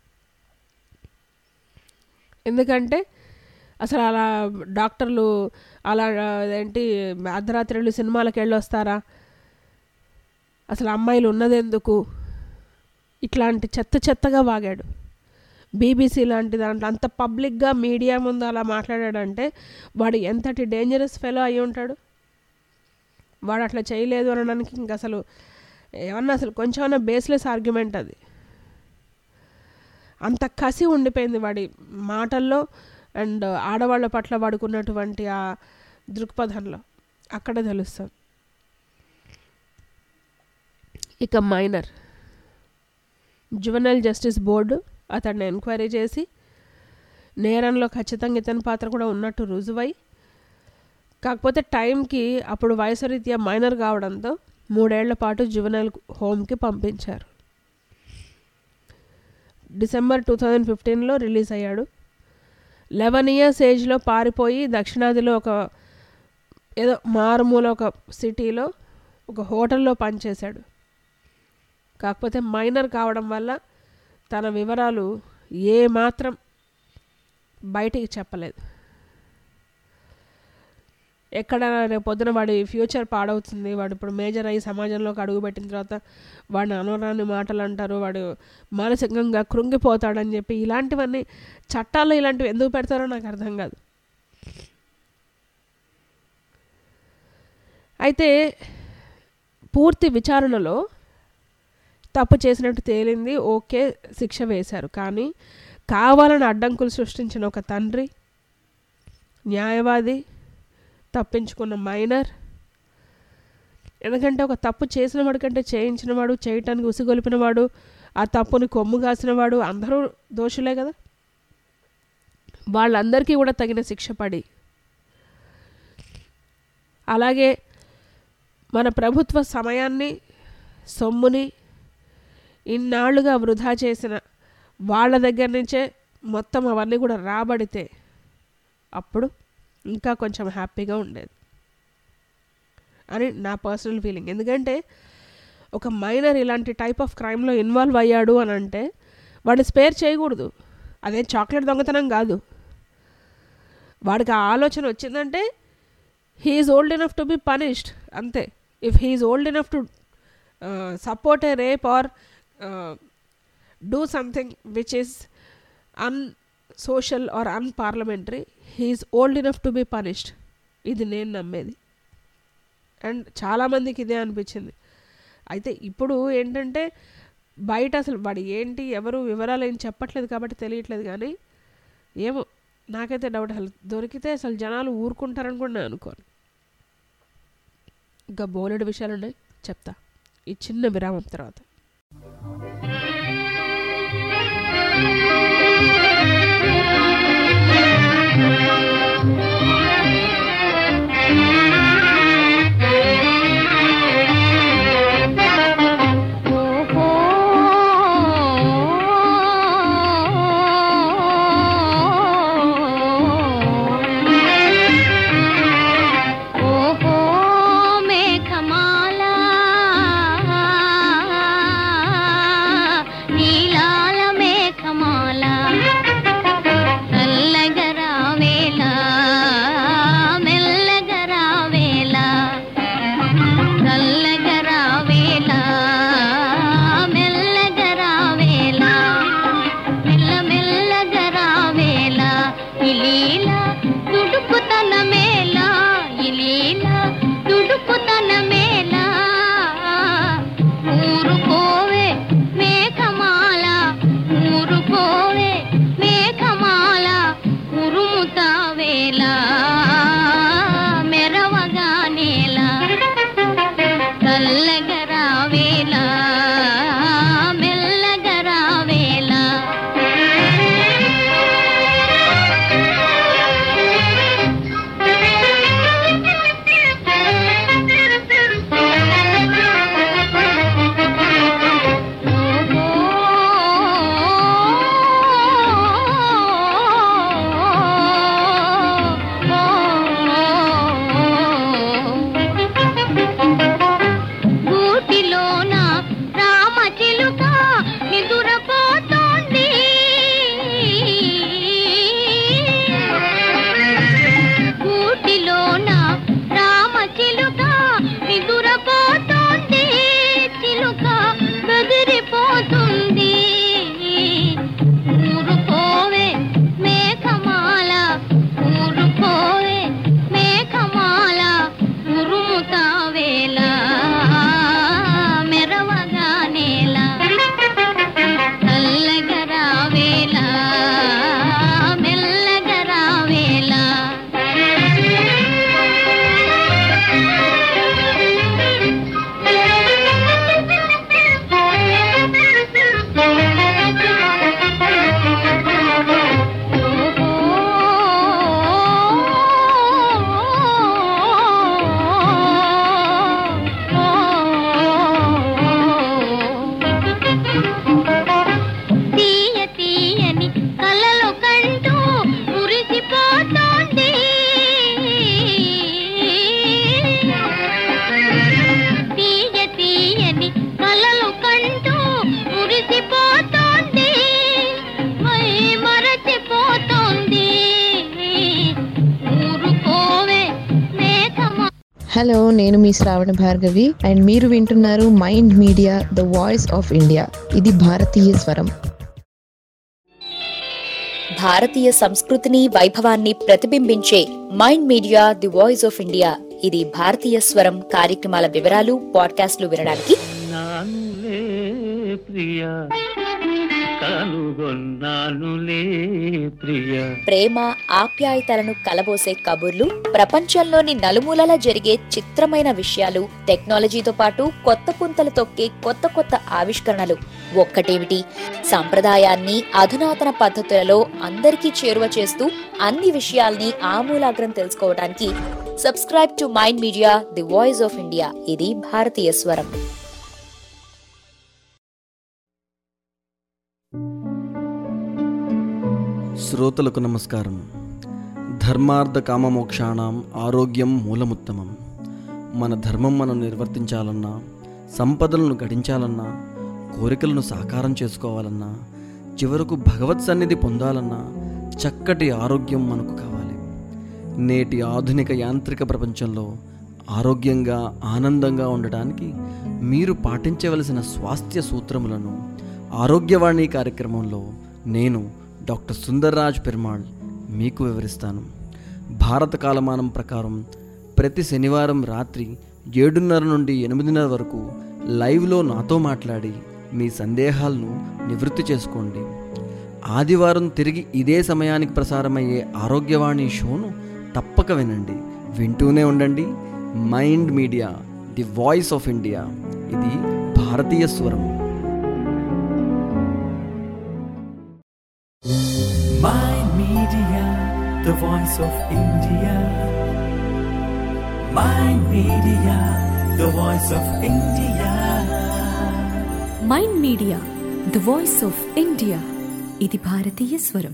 ఎందుకంటే అసలు అలా డాక్టర్లు అలా ఏంటి అర్ధరాత్రులు సినిమాలకు వెళ్ళి వస్తారా, అసలు అమ్మాయిలు ఉన్నదెందుకు, ఇట్లాంటి చెత్త చెత్తగా వాగాడు. బీబీసీ లాంటి దాంట్లో అంత పబ్లిక్గా మీడియా ముందు అలా మాట్లాడాడంటే వాడు ఎంతటి డేంజరస్ ఫెలో అయి ఉంటాడు. వాడు అట్లా చేయలేదు అనడానికి ఇంక అసలు ఏమన్నా అసలు కొంచెమన్నా బేస్లెస్ ఆర్గ్యుమెంట్ అది. అంత కసి ఉండిపోయింది వాడి మాటల్లో అండ్ ఆడవాళ్ళ పట్ల వాడుకున్నటువంటి ఆ దృక్పథంలో, అక్కడ తెలుస్తుంది. ఇక మైనర్, జువెనైల్ జస్టిస్ బోర్డు అతన్ని ఎంక్వైరీ చేసి నేరంలో ఖచ్చితంగా ఇతని పాత్ర కూడా ఉన్నట్టు రుజువై, కాకపోతే టైంకి అప్పుడు వయసురీత్యా మైనర్ కావడంతో మూడేళ్ల పాటు జువెనైల్ హోమ్కి పంపించారు. డిసెంబర్ టూ థౌజండ్ ఫిఫ్టీన్లో రిలీజ్ అయ్యాడు. లెవెన్ ఇయర్స్ ఏజ్లో పారిపోయి దక్షిణాదిలో ఒక ఏదో మారుమూల ఒక సిటీలో ఒక హోటల్లో పనిచేశాడు. కాకపోతే మైనర్ కావడం వల్ల తన వివరాలు ఏ మాత్రం బయటికి చెప్పలేదు. ఎక్కడ రేపు పొద్దున వాడి ఫ్యూచర్ పాడవుతుంది, వాడు ఇప్పుడు మేజర్ అయ్యి సమాజంలోకి అడుగుపెట్టిన తర్వాత వాడిని అనవరాని మాటలు అంటారు, వాడు మానసికంగా కృంగిపోతాడని చెప్పి ఇలాంటివన్నీ చట్టాల్లో ఇలాంటివి ఎందుకు పెడతారో నాకు అర్థం కాదు. అయితే పూర్తి విచారణలో తప్పు చేసినట్టు తేలింది, ఓకే శిక్ష వేశారు. కానీ కావాలని అడ్డంకులు సృష్టించిన ఒక తండ్రి, న్యాయవాది, తప్పించుకున్న మైనర్, ఎందుకంటే ఒక తప్పు చేసిన వాడు కంటే చేయించినవాడు, చేయటానికి ఉసిగొలిపినవాడు, ఆ తప్పుని కొమ్ము కాసినవాడు అందరూ దోషులే కదా. వాళ్ళందరికీ కూడా తగిన శిక్ష పడి, అలాగే మన ప్రభుత్వ సమయాన్ని సొమ్ముని ఇన్నాళ్లుగా వృధా చేసిన వాళ్ళ దగ్గర నుంచే మొత్తం అవన్నీ కూడా రాబడితే అప్పుడు ఇంకా కొంచెం హ్యాపీగా ఉండేది అని నా పర్సనల్ ఫీలింగ్. ఎందుకంటే ఒక మైనర్ ఇలాంటి టైప్ ఆఫ్ క్రైమ్లో ఇన్వాల్వ్ అయ్యాడు అని అంటే వాడిని స్పేర్ చేయకూడదు. అదే చాక్లెట్ దొంగతనం కాదు. వాడికి ఆ ఆలోచన వచ్చిందంటే he is old enough to be punished అంతే. If he is old enough to support a rape or do something which is unsocial or unparliamentary, he is old enough to be punished. ఇది నేను నమ్మేది. అండ్ చాలామందికి ఇదే అనిపించింది. అయితే ఇప్పుడు ఏంటంటే బయట అసలు వాడు ఏంటి ఎవరు వివరాలు ఏం చెప్పట్లేదు కాబట్టి తెలియట్లేదు. కానీ ఏమో నాకైతే డౌట్, అసలు దొరికితే అసలు జనాలు ఊరుకుంటారని కూడా నేను అనుకోను. ఇంకా బోలెడు విషయాలు ఉన్నాయి, చెప్తా ఈ చిన్న విరామం తర్వాత. మేఘమాల హలో, నేను మీ శ్రావణ భార్గవి అండ్ మీరు వింటున్నారు Mind Media the voice of India. ఇది భారతీయ స్వరం. భారతీయ సంస్కృతిని వైభవాన్ని ప్రతిబింబించే Mind Media the voice of India. ఇది భారతీయ స్వరం కార్యక్రమాల వివరాలు పాడ్కాస్ట్లు వినడానికి నానులే ప్రియా కనుగొన్నానులే ప్రియా. ప్రేమ ఆప్యాయతలను కలబోసే కబుర్లు, ప్రపంచంలోని నలుమూలలా జరిగే చిత్రమైన విషయాలు, టెక్నాలజీతో పాటు కొత్త పుంతలు తొక్కే కొత్త కొత్త ఆవిష్కరణలు. ఒక్కటేమిటి, సంప్రదాయాన్ని అధునాతన పద్ధతులలో అందరికీ చేరువ చేస్తూ అన్ని విషయాల్ని ఆమూలాగ్రం తెలుసుకోవడానికి subscribe to Mind Media the voice of India. ఇది భారతీయ స్వరం. శ్రోతలకు నమస్కారం. ధర్మార్థ కామమోక్షాణం ఆరోగ్యం మూలముత్తమం. మన ధర్మం మనం నిర్వర్తించాలన్నా, సంపదలను గడించాలన్నా, కోరికలను సాకారం చేసుకోవాలన్నా, చివరకు భగవత్ సన్నిధి పొందాలన్నా చక్కటి ఆరోగ్యం మనకు కావాలి. నేటి ఆధునిక యాంత్రిక ప్రపంచంలో ఆరోగ్యంగా ఆనందంగా ఉండటానికి మీరు పాటించవలసిన స్వాస్థ్య సూత్రములను ఆరోగ్యవాణి కార్యక్రమంలో నేను డాక్టర్ సుందర్రాజ్ పెరుమాళ్ మీకు వివరిస్తాను. భారత కాలమానం ప్రకారం ప్రతి శనివారం రాత్రి ఏడున్నర నుండి ఎనిమిదిన్నర వరకు లైవ్లో నాతో మాట్లాడి మీ సందేహాలను నివృత్తి చేసుకోండి. ఆదివారం తిరిగి ఇదే సమయానికి ప్రసారమయ్యే ఆరోగ్యవాణి షోను తప్పక వినండి. వింటూనే ఉండండి. Mind Media the voice of India. ఇది భారతీయ స్వరం. Mind Media, the voice of India. Mind Media, the voice of India. Mind Media the voice of India. ఇది భారతీయ స్వరం.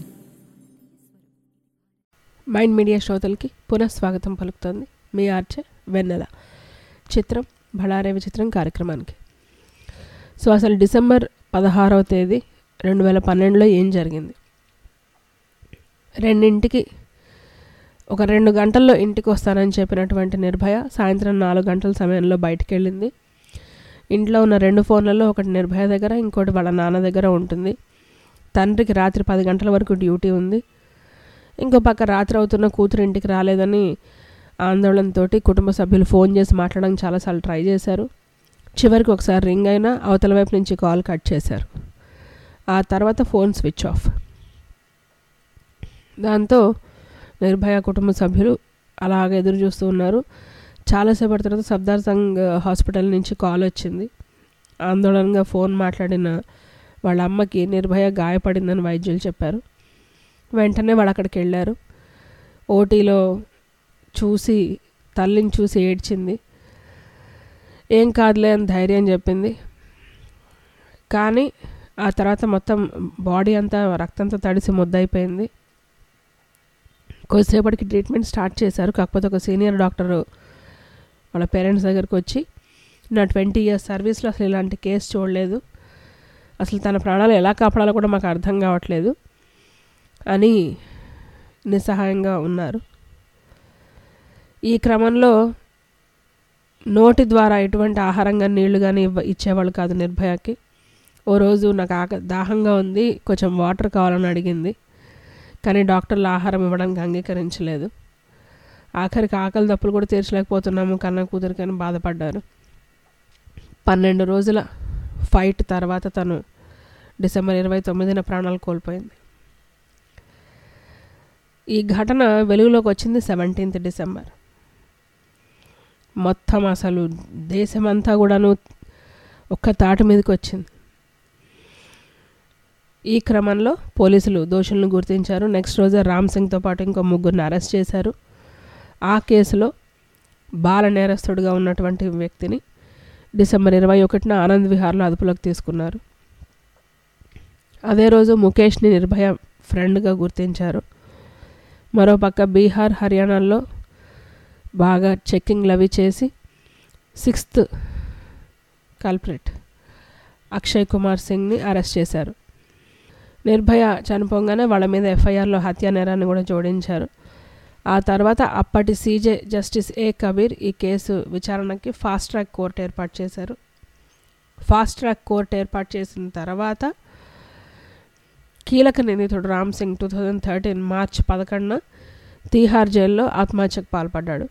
మైండ్ మీడియా శ్రోతలకి పునఃస్వాగతం పలుకుతోంది మీ ఆర్చే వెన్నెల. చిత్రం బళారే విచిత్రం కార్యక్రమానికి. సో అసలు డిసెంబర్ పదహారవ తేదీ రెండు వేల పన్నెండులో ఏం జరిగింది? రెండింటికి ఒక రెండు గంటల్లో ఇంటికి వస్తానని చెప్పినటువంటి నిర్భయ సాయంత్రం నాలుగు గంటల సమయంలో బయటికి వెళ్ళింది. ఇంట్లో ఉన్న రెండు ఫోన్లలో ఒకటి నిర్భయ దగ్గర, ఇంకోటి వాళ్ళ నాన్న దగ్గర ఉంటుంది. తండ్రికి రాత్రి పది గంటల వరకు డ్యూటీ ఉంది. ఇంకో పక్క రాత్రి అవుతున్న కూతురు ఇంటికి రాలేదని ఆందోళనతో కుటుంబ సభ్యులు ఫోన్ చేసి మాట్లాడడానికి చాలాసార్లు ట్రై చేశారు. చివరికి ఒకసారి రింగ్ అయినా అవతల వైపు నుంచి కాల్ కట్ చేశారు. ఆ తర్వాత ఫోన్ స్విచ్ ఆఫ్. దాంతో నిర్భయ కుటుంబ సభ్యులు అలాగే ఎదురు చూస్తూ ఉన్నారు. చాలాసేపటి తర్వాత సఫ్దార్ సంఘ్ హాస్పిటల్ నుంచి కాల్ వచ్చింది. ఆందోళనగా ఫోన్ మాట్లాడిన వాళ్ళ అమ్మకి నిర్భయ గాయపడిందని వైద్యులు చెప్పారు. వెంటనే వాళ్ళు అక్కడికి వెళ్ళారు. ఓటీలో చూసి తల్లిని చూసి ఏడ్చింది. ఏం కాదులే అని ధైర్యం చెప్పింది. కానీ ఆ తర్వాత మొత్తం బాడీ అంతా రక్తంతో తడిసి ముద్దయిపోయింది. కొద్దిసేపటికి ట్రీట్మెంట్ స్టార్ట్ చేశారు. కాకపోతే ఒక సీనియర్ డాక్టరు వాళ్ళ పేరెంట్స్ దగ్గరికి వచ్చి, నా ట్వంటీ ఇయర్స్ సర్వీస్లో అసలు ఇలాంటి కేసు చూడలేదు, అసలు తన ప్రాణాలు ఎలా కాపాడాలో కూడా మాకు అర్థం కావట్లేదు అని నిస్సహాయంగా ఉన్నారు. ఈ క్రమంలో నోటి ద్వారా ఎటువంటి ఆహారం కానీ నీళ్లు కానీ ఇవ్వ ఇచ్చేవాళ్ళు కాదు నిర్భయకి. ఓ రోజు నాకు ఆక దాహంగా ఉంది, కొంచెం వాటర్ కావాలని అడిగింది. కానీ డాక్టర్లు ఆహారం ఇవ్వడానికి అంగీకరించలేదు. ఆఖరికి ఆకలి దప్పులు కూడా తీర్చలేకపోతున్నాము కన్న కూతురికని బాధపడ్డారు. పన్నెండు రోజుల ఫైట్ తర్వాత తను డిసెంబర్ ఇరవై తొమ్మిదిన ప్రాణాలు కోల్పోయింది. ఈ ఘటన వెలుగులోకి వచ్చింది సెవెంటీన్త్ డిసెంబర్. మొత్తం అసలు దేశమంతా కూడాను ఒక్క తాటి మీదకి వచ్చింది. ఈ క్రమంలో పోలీసులు దోషులను గుర్తించారు. నెక్స్ట్ రోజే రామ్ సింగ్తో పాటు ఇంకో ముగ్గురిని అరెస్ట్ చేశారు. ఆ కేసులో బాల నేరస్తుడిగా ఉన్నటువంటి వ్యక్తిని డిసెంబర్ ఇరవై ఒకటిన ఆనంద్ విహార్లో అదుపులోకి తీసుకున్నారు. అదే రోజు ముఖేష్ని నిర్భయ ఫ్రెండ్గా గుర్తించారు. మరోపక్క బీహార్, హర్యానాల్లో బాగా చెక్కింగ్లు అవి చేసి సిక్స్త్ కల్ప్రిట్ అక్షయ్ కుమార్ సింగ్ని అరెస్ట్ చేశారు. నిర్భయ చనిపోగానే వాళ్ళ మీద ఎఫ్ఐఆర్లో హత్యా నేరాన్ని కూడా జోడించారు. ఆ తర్వాత అప్పటి సీజే జస్టిస్ ఏ కబీర్ ఈ కేసు విచారణకి ఫాస్ట్ ట్రాక్ కోర్టు ఏర్పాటు చేశారు. ఫాస్ట్ ట్రాక్ కోర్టు ఏర్పాటు చేసిన తర్వాత కీలక నిందితుడు Ram Singh two thousand thirteen March పదకొండున తీహార్ జైల్లో ఆత్మహత్యకు పాల్పడ్డాడు.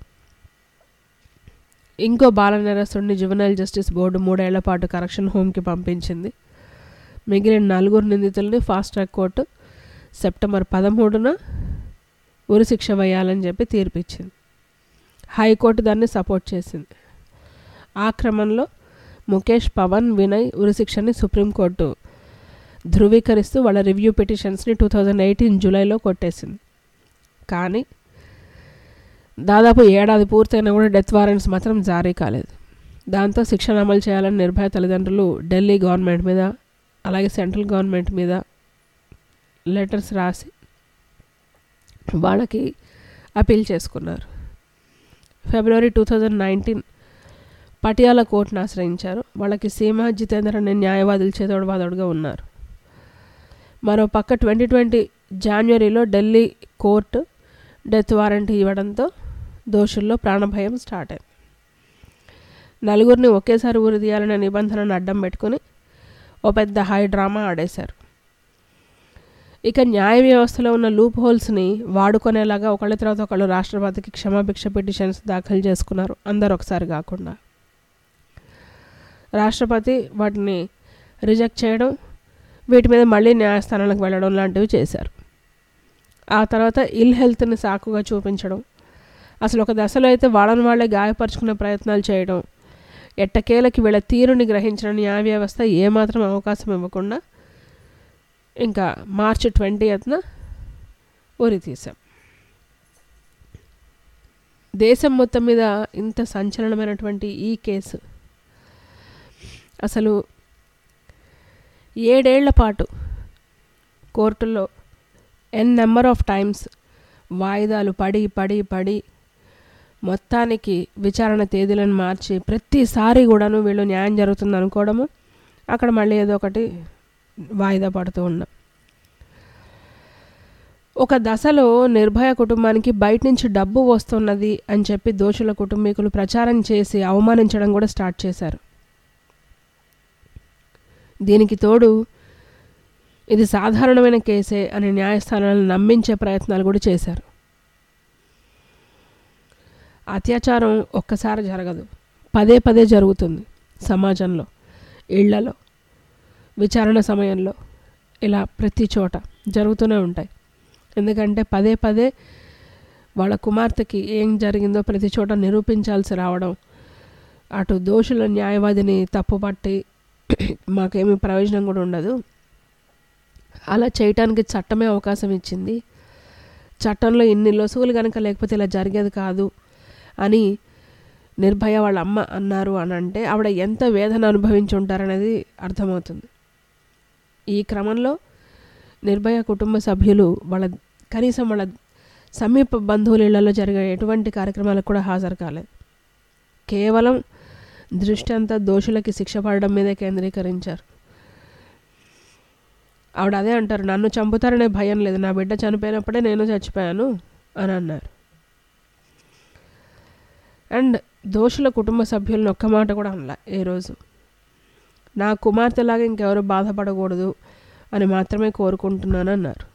ఇంకో బాల నేరస్తుడిని జువెనైల్ జస్టిస్ బోర్డు మూడేళ్ల పాటు కరెక్షన్ హోమ్కి పంపించింది. మిగిలిన నలుగురు నిందితుల్ని ఫాస్ట్ ట్రాక్ కోర్టు సెప్టెంబర్ పదమూడున ఉరిశిక్ష వేయాలని చెప్పి తీర్పిచ్చింది. హైకోర్టు దాన్ని సపోర్ట్ చేసింది. ఆ క్రమంలో ముఖేష్, పవన్, వినయ్ ఉరిశిక్షని సుప్రీంకోర్టు ధృవీకరిస్తూ వాళ్ళ రివ్యూ పిటిషన్స్ని టూ థౌజండ్ ఎయిటీన్ జూలైలో కొట్టేసింది. కానీ దాదాపు ఏడాది పూర్తయినా కూడా డెత్ వారెంట్స్ మాత్రం జారీ కాలేదు. దాంతో శిక్షణ అమలు చేయాలని నిర్భయ తల్లిదండ్రులు ఢిల్లీ గవర్నమెంట్ మీద అలాగే సెంట్రల్ గవర్నమెంట్ మీద లెటర్స్ రాసి వాళ్ళకి అపీల్ చేసుకున్నారు. February two thousand nineteen Patiala కోర్టును ఆశ్రయించారు. వాళ్ళకి సీమా, జితేందర్ అనే న్యాయవాదులు చేదోడవాదోడుగా ఉన్నారు. మరో పక్క ట్వంటీ ట్వంటీ జాన్వరిలో ఢిల్లీ కోర్టు డెత్ వారెంట్ ఇవ్వడంతో దోషుల్లో ప్రాణభయం స్టార్ట్ అయింది. నలుగురిని ఒకేసారి ఊరి తీయాలనే నిబంధనను అడ్డం పెట్టుకుని ఓ పెద్ద హై డ్రామా ఆడేశారు. ఇక న్యాయ వ్యవస్థలో ఉన్న లూప్ హోల్స్ని వాడుకునేలాగా ఒకళ్ళ తర్వాత ఒకళ్ళు రాష్ట్రపతికి క్షమాభిక్ష పిటిషన్స్ దాఖలు చేసుకున్నారు, అందరు ఒకసారి కాకుండా. రాష్ట్రపతి వాటిని రిజెక్ట్ చేయడం, వీటి మీద మళ్ళీ న్యాయస్థానాలకు వెళ్ళడం లాంటివి చేశారు. ఆ తర్వాత ఇల్ హెల్త్ని సాకుగా చూపించడం, అసలు ఒక దశలో అయితే వాళ్ళని వాళ్ళే గాయపరుచుకునే ప్రయత్నాలు చేయడం, ఎట్టకేలకి వీళ్ళ తీరుని గ్రహించిన న్యాయ వ్యవస్థ ఏమాత్రం అవకాశం ఇవ్వకుండా ఇంకా మార్చి ట్వంటీయత్న ఉరి తీసాం. దేశం మొత్తం మీద ఇంత సంచలనమైనటువంటి ఈ కేసు అసలు ఏడేళ్ల పాటు కోర్టుల్లో ఎన్ నెంబర్ ఆఫ్ టైమ్స్ వాయిదాలు పడి పడి పడి మొత్తానికి విచారణ తేదీలను మార్చి ప్రతిసారి కూడాను వీళ్ళు న్యాయం జరుగుతుంది అనుకోవడము, అక్కడ మళ్ళీ ఏదో ఒకటి వాయిదా పడుతూ ఉన్నాం. ఒక దశలో నిర్భయ కుటుంబానికి బయట నుంచి డబ్బు వస్తున్నది అని చెప్పి దోషుల కుటుంబీకులు ప్రచారం చేసి అవమానించడం కూడా స్టార్ట్ చేశారు. దీనికి తోడు ఇది సాధారణమైన కేసే అని న్యాయస్థానాలను నమ్మించే ప్రయత్నాలు కూడా చేశారు. అత్యాచారం ఒక్కసారి జరగదు, పదే పదే జరుగుతుంది సమాజంలో, ఇళ్లలో, విచారణ సమయంలో, ఇలా ప్రతి చోట జరుగుతూనే ఉంటాయి. ఎందుకంటే పదే పదే వాళ్ళ కుమార్తెకి ఏం జరిగిందో ప్రతి చోట నిరూపించాల్సి రావడం, అటు దోషుల న్యాయవాదిని తప్పుపట్టి మాకేమీ ప్రయోజనం కూడా ఉండదు, అలా చేయటానికి చట్టమే అవకాశం ఇచ్చింది, చట్టంలో ఇన్ని లొసుగులు కనుక లేకపోతే ఇలా జరిగేది కాదు అని నిర్భయ వాళ్ళ అమ్మ అన్నారు అని అంటే ఆవిడ ఎంత వేదన అనుభవించి ఉంటారనేది అర్థమవుతుంది. ఈ క్రమంలో నిర్భయ కుటుంబ సభ్యులు వాళ్ళ కనీసం వాళ్ళ సమీప బంధువుల ఇళ్లలో జరిగే ఎటువంటి కార్యక్రమాలకు కూడా హాజరు కాలేదు. కేవలం దృష్టి అంతా దోషులకి శిక్ష పడడం మీదే కేంద్రీకరించారు. ఆవిడ అదే అంటారు, నన్ను చంపుతారనే భయం లేదు, నా బిడ్డ చనిపోయినప్పుడే నేను చచ్చిపోయాను అని అన్నారు. అండ్ దోషుల కుటుంబ సభ్యులను ఒక్క మాట కూడా అనలా ఏ రోజు. నా కుమార్తెలాగా ఇంకెవరు బాధపడకూడదు అని మాత్రమే కోరుకుంటున్నాను అన్నారు.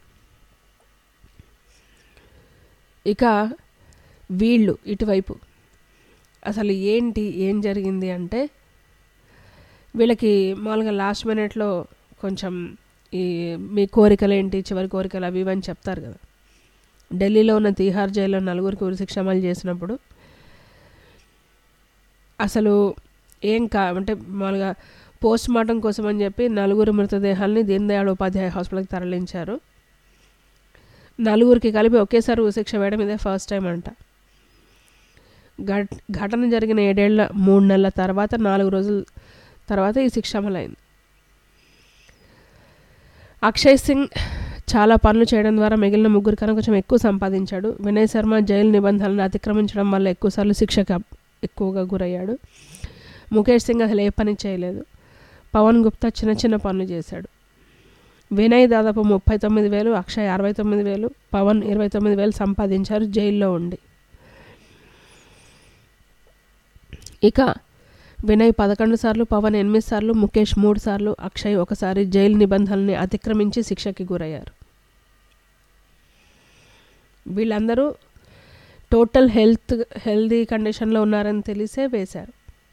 ఇక వీళ్ళు ఇటువైపు అసలు ఏంటి ఏం జరిగింది అంటే, వీళ్ళకి మామూలుగా లాస్ట్ మినిట్లో కొంచెం ఈ మీ కోరికలు ఏంటి, చివరి కోరికలు అవి ఇవని చెప్తారు కదా. ఢిల్లీలో ఉన్న తీహార్ జైల్లో నలుగురికి ఉరిశిక్ష అమలు చేసినప్పుడు అసలు ఏం కా అంటే మామూలుగా పోస్ట్ మార్టం కోసం అని చెప్పి నలుగురు మృతదేహాలని దీన్ దయాళ్ ఉపాధ్యాయ హాస్పిటల్కి తరలించారు. నలుగురికి కలిపి ఒకేసారి ఉరిశిక్ష వేయడం ఇదే ఫస్ట్ టైం అంట. ఘట్ ఘటన జరిగిన ఏడేళ్ల మూడు నెలల తర్వాత నాలుగు రోజుల తర్వాత ఈ శిక్ష అమలైంది. అక్షయ్ సింగ్ చాలా పనులు చేయడం ద్వారా మిగిలిన ముగ్గురు కన్నా కొంచెం ఎక్కువ సంపాదించాడు. వినయ్ శర్మ జైలు నిబంధనలను అతిక్రమించడం వల్ల ఎక్కువసార్లు శిక్షకు ఎక్కువగా గురయ్యాడు. ముఖేష్ సింగ్ అసలు ఏ పని చేయలేదు. పవన్ గుప్తా చిన్న చిన్న పనులు చేశాడు. వినయ్ దాదాపు ముప్పై తొమ్మిది వేలు అక్షయ్ అరవై తొమ్మిది వేలు పవన్ ఇరవై తొమ్మిది వేలు సంపాదించారు జైల్లో ఉండి. ఇక వినయ్ పదకొండు సార్లు, పవన్ ఎనిమిది సార్లు, ముఖేష్ మూడు సార్లు, అక్షయ్ ఒకసారి జైలు నిబంధనల్ని అతిక్రమించి శిక్షకి గురయ్యారు. వీళ్ళందరూ టోటల్ హెల్త్ హెల్దీ కండిషన్లో ఉన్నారని తెలిసే వేశారు.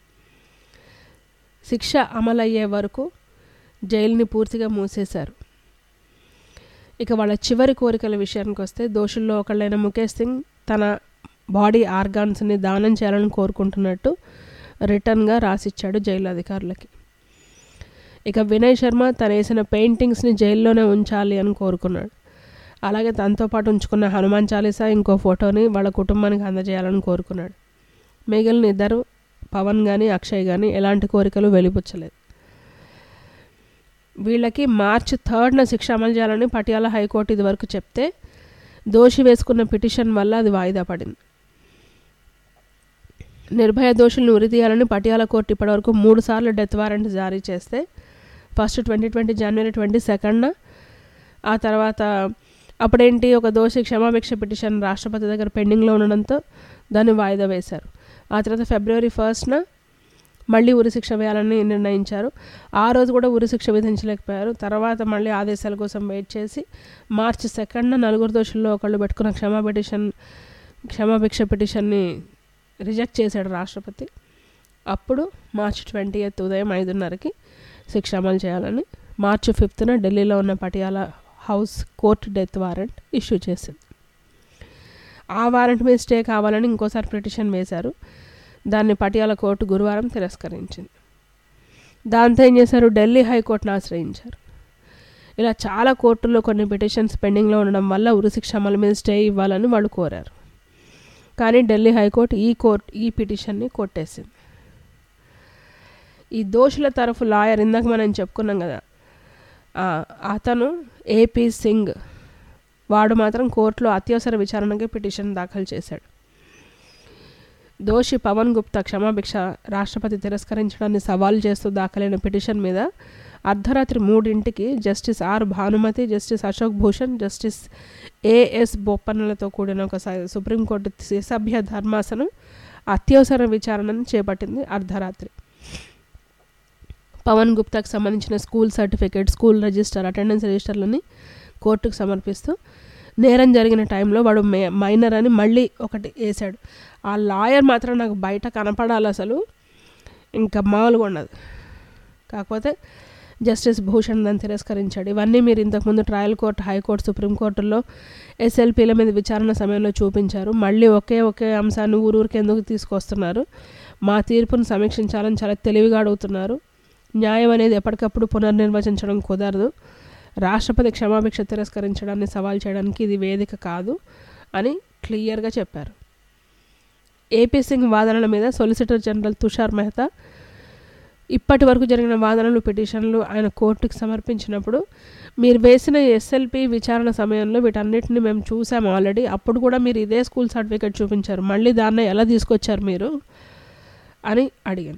శిక్ష అమలయ్యే వరకు జైలుని పూర్తిగా మూసేశారు. ఇక వాళ్ళ చివరి కోరికల విషయానికి వస్తే దోషుల్లో ఒకళ్ళైన ముఖేష్ సింగ్ తన బాడీ ఆర్గాన్స్ని దానం చేయాలని కోరుకుంటున్నట్టు రిటర్న్గా రాసిచ్చాడు జైలు అధికారులకి. ఇక వినయ్ శర్మ తను వేసిన పెయింటింగ్స్ని జైల్లోనే ఉంచాలి అని కోరుకున్నాడు. అలాగే తనతో పాటు ఉంచుకున్న హనుమాన్ చాలీసా ఇంకో ఫోటోని వాళ్ళ కుటుంబానికి అందజేయాలని కోరుకున్నాడు. మిగిలిన ఇద్దరు పవన్ కానీ అక్షయ్ కానీ ఎలాంటి కోరికలు వెలిపుచ్చలేదు. వీళ్ళకి మార్చి థర్డ్న శిక్ష అమలు చేయాలని పటియాలా హైకోర్టు ఇదివరకు చెప్తే దోషి వేసుకున్న పిటిషన్ వల్ల అది వాయిదా పడింది. నిర్భయ దోషులను ఉరితీయాలని పటియాలా కోర్టు ఇప్పటివరకు మూడు సార్లు డెత్ వారెంట్ జారీ చేస్తే first twenty twenty January twenty సెకండ్న ఆ తర్వాత అప్పుడేంటి ఒక దోషి క్షమాభిక్ష పిటిషన్ రాష్ట్రపతి దగ్గర పెండింగ్లో ఉండడంతో దాన్ని వాయిదా వేశారు. ఆ తర్వాత ఫిబ్రవరి ఫస్ట్న మళ్ళీ ఉరిశిక్ష వేయాలని నిర్ణయించారు. ఆ రోజు కూడా ఉరిశిక్ష విధించలేకపోయారు. తర్వాత మళ్ళీ ఆదేశాల కోసం వెయిట్ చేసి మార్చి సెకండ్న నలుగురు దోషుల్లో ఒకళ్ళు పెట్టుకున్న క్షమా పిటిషన్ క్షమాభిక్ష పిటిషన్ని రిజెక్ట్ చేశాడు రాష్ట్రపతి. అప్పుడు మార్చి ట్వంటీ ఎయిత్ ఉదయం ఐదున్నరకి శిక్ష అమలు చేయాలని మార్చి ఫిఫ్త్న ఢిల్లీలో ఉన్న Patiala house court death warrant issue చేసింది. ఆ వారెంట్ మీద స్టే కావాలని ఇంకోసారి పిటిషన్ వేశారు. దాన్ని పటియాలా కోర్టు గురువారం తిరస్కరించింది. దాంతో ఏం చేశారు, ఢిల్లీ హైకోర్టును ఆశ్రయించారు. ఇలా చాలా కోర్టుల్లో కొన్ని పిటిషన్స్ పెండింగ్లో ఉండడం వల్ల ఉరిశిక్ష అమలు మీద స్టే ఇవ్వాలని వాళ్ళు కోరారు. కానీ ఢిల్లీ హైకోర్టు ఈ కోర్టు ఈ పిటిషన్ని కొట్టేసింది. ఈ దోషుల తరఫు లాయర్ ఇందాక మనం చెప్పుకున్నాం కదా, అతను ఏపీ సింగ్ వాడు మాత్రం కోర్టులో అత్యవసర విచారణకి పిటిషన్ దాఖలు చేశాడు. దోషి పవన్ గుప్తా క్షమాభిక్ష రాష్ట్రపతి తిరస్కరించడాన్ని సవాల్ చేస్తూ దాఖలైన పిటిషన్ మీద అర్ధరాత్రి మూడింటికి justice R Bhanumathi, justice Ashok Bhushan, justice AS బొప్పన్నలతో కూడిన ఒక సుప్రీంకోర్టు సభ్య ధర్మాసనం అత్యవసర విచారణను చేపట్టింది అర్ధరాత్రి. పవన్ గుప్తాకు సంబంధించిన school certificate, school register, attendance రిజిస్టర్లని కోర్టుకు సమర్పిస్తూ నేరం జరిగిన టైంలో వాడు మే మైనర్ అని మళ్ళీ ఒకటి వేశాడు. ఆ లాయర్ మాత్రం నాకు బయట కనపడాలి, అసలు ఇంకా మామూలుగా ఉండదు. కాకపోతే జస్టిస్ భూషణ్ దాన్ని తిరస్కరించాడు. ఇవన్నీ మీరు ఇంతకుముందు ట్రయల్ కోర్టు, హైకోర్టు, సుప్రీంకోర్టులో ఎస్ఎల్పీల మీద విచారణ సమయంలో చూపించారు. మళ్ళీ ఒకే ఒకే అంశాన్ని ఊరూరికి ఎందుకు తీసుకొస్తున్నారు? మా తీర్పును సమీక్షించాలని చాలా తెలివిగా అడుగుతున్నారు. న్యాయం అనేది ఎప్పటికప్పుడు పునర్నిర్వచించడం కుదరదు. రాష్ట్రపతి క్షమాభిక్ష తిరస్కరించడాన్ని సవాల్ చేయడానికి ఇది వేదిక కాదు అని క్లియర్గా చెప్పారు. ఏపీ సింగ్ వాదనల మీద సొలిసిటర్ జనరల్ తుషార్ మెహతా ఇప్పటి వరకు జరిగిన వాదనలు, పిటిషన్లు ఆయన కోర్టుకు సమర్పించినప్పుడు మీరు వేసిన ఎస్ఎల్పి విచారణ సమయంలో వీటన్నిటిని మేము చూసాము ఆల్రెడీ, అప్పుడు కూడా మీరు ఇదే స్కూల్ సర్టిఫికేట్ చూపించారు, మళ్ళీ దాన్ని ఎలా తీసుకొచ్చారు మీరు అని అడిగాను.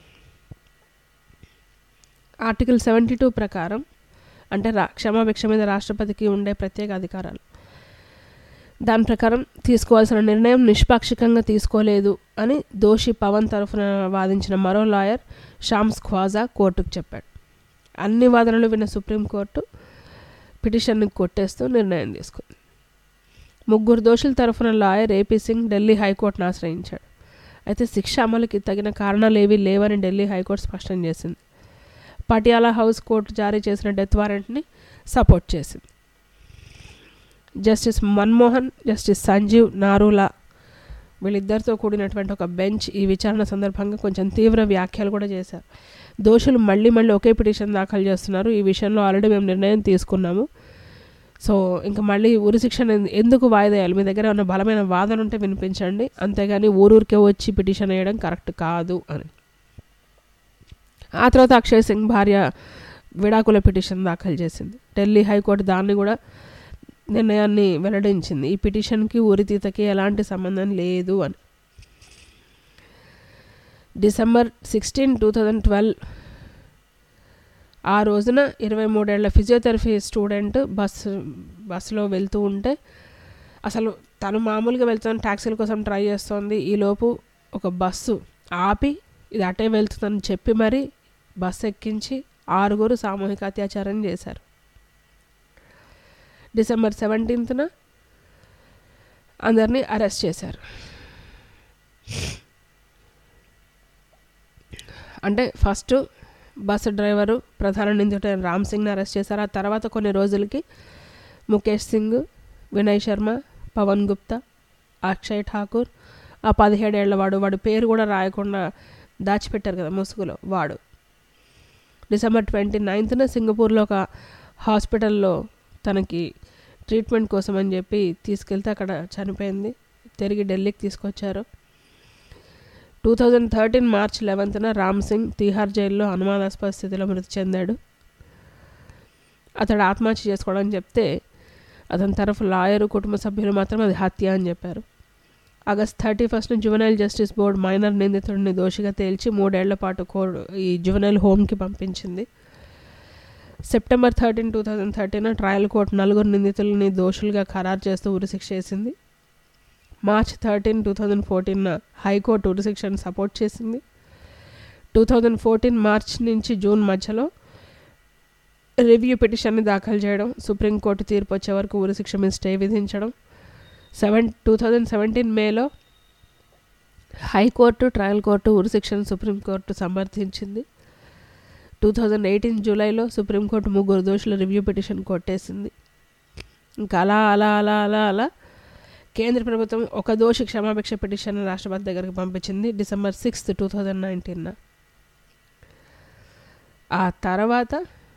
ఆర్టికల్ సెవెంటీ టూ ప్రకారం అంటే రా క్షమాభిక్ష మీద రాష్ట్రపతికి ఉండే ప్రత్యేక అధికారాలు, దాని ప్రకారం తీసుకోవాల్సిన నిర్ణయం నిష్పాక్షికంగా తీసుకోలేదు అని దోషి పవన్ తరఫున వాదించిన మరో లాయర్ షామ్స్ ఖ్వాజా కోర్టుకు చెప్పాడు. అన్ని వాదనలు విన్న సుప్రీంకోర్టు పిటిషన్ని కొట్టేస్తూ నిర్ణయం తీసుకుంది. ముగ్గురు దోషుల తరఫున లాయర్ ఏపీ సింగ్ ఢిల్లీ హైకోర్టును ఆశ్రయించాడు. అయితే శిక్ష అమలుకి తగిన కారణాలు ఏవీ లేవని ఢిల్లీ హైకోర్టు స్పష్టం చేసింది. పటియాలా హౌస్ కోర్టు జారీ చేసిన డెత్ వారెంట్ని సపోర్ట్ చేసింది. జస్టిస్ మన్మోహన్, జస్టిస్ సంజీవ్ నారూలా వీళ్ళిద్దరితో కూడినటువంటి ఒక బెంచ్ ఈ విచారణ సందర్భంగా కొంచెం తీవ్ర వ్యాఖ్యలు కూడా చేశారు. దోషులు మళ్ళీ మళ్ళీ ఒకే పిటిషన్ దాఖలు చేస్తున్నారు, ఈ విషయంలో ఆల్రెడీ మేము నిర్ణయం తీసుకున్నాము, సో ఇంకా మళ్ళీ ఉరిశిక్షణ ఎందుకు వాయిదా వేయాలి? మీ దగ్గర ఉన్న బలమైన వాదన ఉంటే వినిపించండి, అంతేగాని ఊరూరికే వచ్చి పిటిషన్ వేయడం కరెక్ట్ కాదు అని. ఆ తర్వాత అక్షయ్ సింగ్ భార్య విడాకుల పిటిషన్ దాఖలు చేసింది. ఢిల్లీ హైకోర్టు దాన్ని కూడా నిర్ణయాన్ని వెల్లడించింది, ఈ పిటిషన్కి ఉరితీతకి ఎలాంటి సంబంధం లేదు అని. December sixteen two thousand twelve ఆ రోజున ఇరవై మూడేళ్ల ఫిజియోథెరపీ స్టూడెంట్ బస్సు బస్సులో వెళ్తూ ఉంటే అసలు తను మామూలుగా వెళ్తాను ట్యాక్సీల కోసం ట్రై చేస్తోంది. ఈలోపు ఒక బస్సు ఆపి ఇది అటే వెళ్తుందని చెప్పి మరీ బస్సు ఎక్కించి ఆరుగురు సామూహిక అత్యాచారం చేశారు. డిసెంబర్ సెవెంటీన్త్న అందరినీ అరెస్ట్ చేశారు. అంటే ఫస్ట్ బస్సు డ్రైవరు ప్రధాన నిందితుడైన రామ్ సింగ్ని అరెస్ట్ చేశారు. ఆ తర్వాత కొన్ని రోజులకి ముఖేష్ సింగ్, వినయ్ శర్మ, పవన్ గుప్తా, అక్షయ్ ఠాకూర్, ఆ పదిహేడేళ్ల వాడు వాడి పేరు కూడా రాయకుండా దాచిపెట్టారు కదా ముసుగులో వాడు. డిసెంబర్ ట్వంటీ నైన్త్న సింగపూర్లో ఒక హాస్పిటల్లో తనకి ట్రీట్మెంట్ కోసం అని చెప్పి తీసుకెళ్తే అక్కడ చనిపోయింది. తిరిగి ఢిల్లీకి తీసుకొచ్చారు. టూ థౌజండ్ థర్టీన్ మార్చ్ లెవెన్త్న రామ్ సింగ్ తీహార్ జైల్లో అనుమానాస్పద స్థితిలో మృతి చెందాడు. అతడు ఆత్మహత్య చేసుకోవడానికి చెప్తే అతని తరఫు లాయరు, కుటుంబ సభ్యులు మాత్రం అది హత్య అని చెప్పారు. ఆగస్ట్ థర్టీ ఫస్ట్న జువెనైల్ జస్టిస్ బోర్డు మైనర్ నిందితుడిని దోషిగా తేల్చి మూడేళ్ల పాటు కోడ్ ఈ జువెనైల్ హోమ్కి పంపించింది. September thirteen two thousand thirteen trial court నలుగురు నిందితులని దోషులుగా ఖరారు చేస్తూ ఉరిశిక్ష వేసింది. మార్చ్ థర్టీన్ టూ థౌజండ్ ఫోర్టీన్న హైకోర్టు ఉరిశిక్షను సపోర్ట్ చేసింది. టూ థౌజండ్ ఫోర్టీన్ మార్చ్ నుంచి జూన్ మధ్యలో రివ్యూ పిటిషన్ని దాఖలు చేయడం, సుప్రీంకోర్టు తీర్పు వచ్చే వరకు ఉరిశిక్ష మీద స్టే విధించడం. సెవెన్ టూ థౌజండ్ సెవెంటీన్ మేలో హైకోర్టు, ట్రయల్ కోర్టు ఉరిశిక్షను సుప్రీంకోర్టు సమర్థించింది. టూ థౌజండ్ ఎయిటీన్ జూలైలో సుప్రీంకోర్టు ముగ్గురు దోషుల రివ్యూ పిటిషన్ కొట్టేసింది. ఇంకా అలా అలా అలా అలా అలా కేంద్ర ప్రభుత్వం ఒక దోషి క్షమాభిక్ష పిటిషన్ రాష్ట్రపతి దగ్గరికి పంపించింది డిసెంబర్ సిక్స్త్ టూ థౌజండ్ నైన్టీన్న. ఆ తర్వాత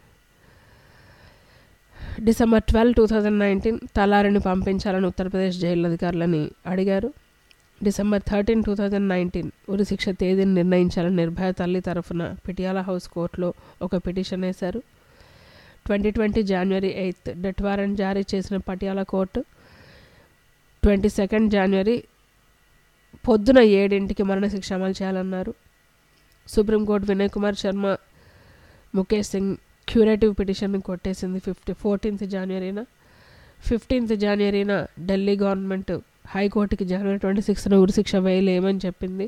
December twelve two thousand nineteen తలారిని పంపించాలని ఉత్తరప్రదేశ్ జైలు అధికారులని అడిగారు. December thirteen two thousand nineteen ఉరిశిక్ష తేదీని నిర్ణయించాలని నిర్భయ తల్లి తరఫున పిటియాలా హౌస్ కోర్టులో ఒక పిటిషన్ వేశారు. Twenty twenty January eighth death warrant జారీ చేసిన Patiala court twenty second January పొద్దున ఏడింటికి మరణశిక్ష అమలు చేయాలన్నారు. సుప్రీంకోర్టు వినయ్ కుమార్ శర్మ, ముఖేష్ సింగ్ క్యూరేటివ్ పిటిషన్ని కొట్టేసింది ఫిఫ్టీ ఫోర్టీన్త్ జనవరిన. ఫిఫ్టీన్త్ జనవరిన ఢిల్లీ గవర్నమెంట్ హైకోర్టుకి జనవరి ట్వంటీ సిక్స్త్న ఉరిశిక్ష వేయలేమని చెప్పింది.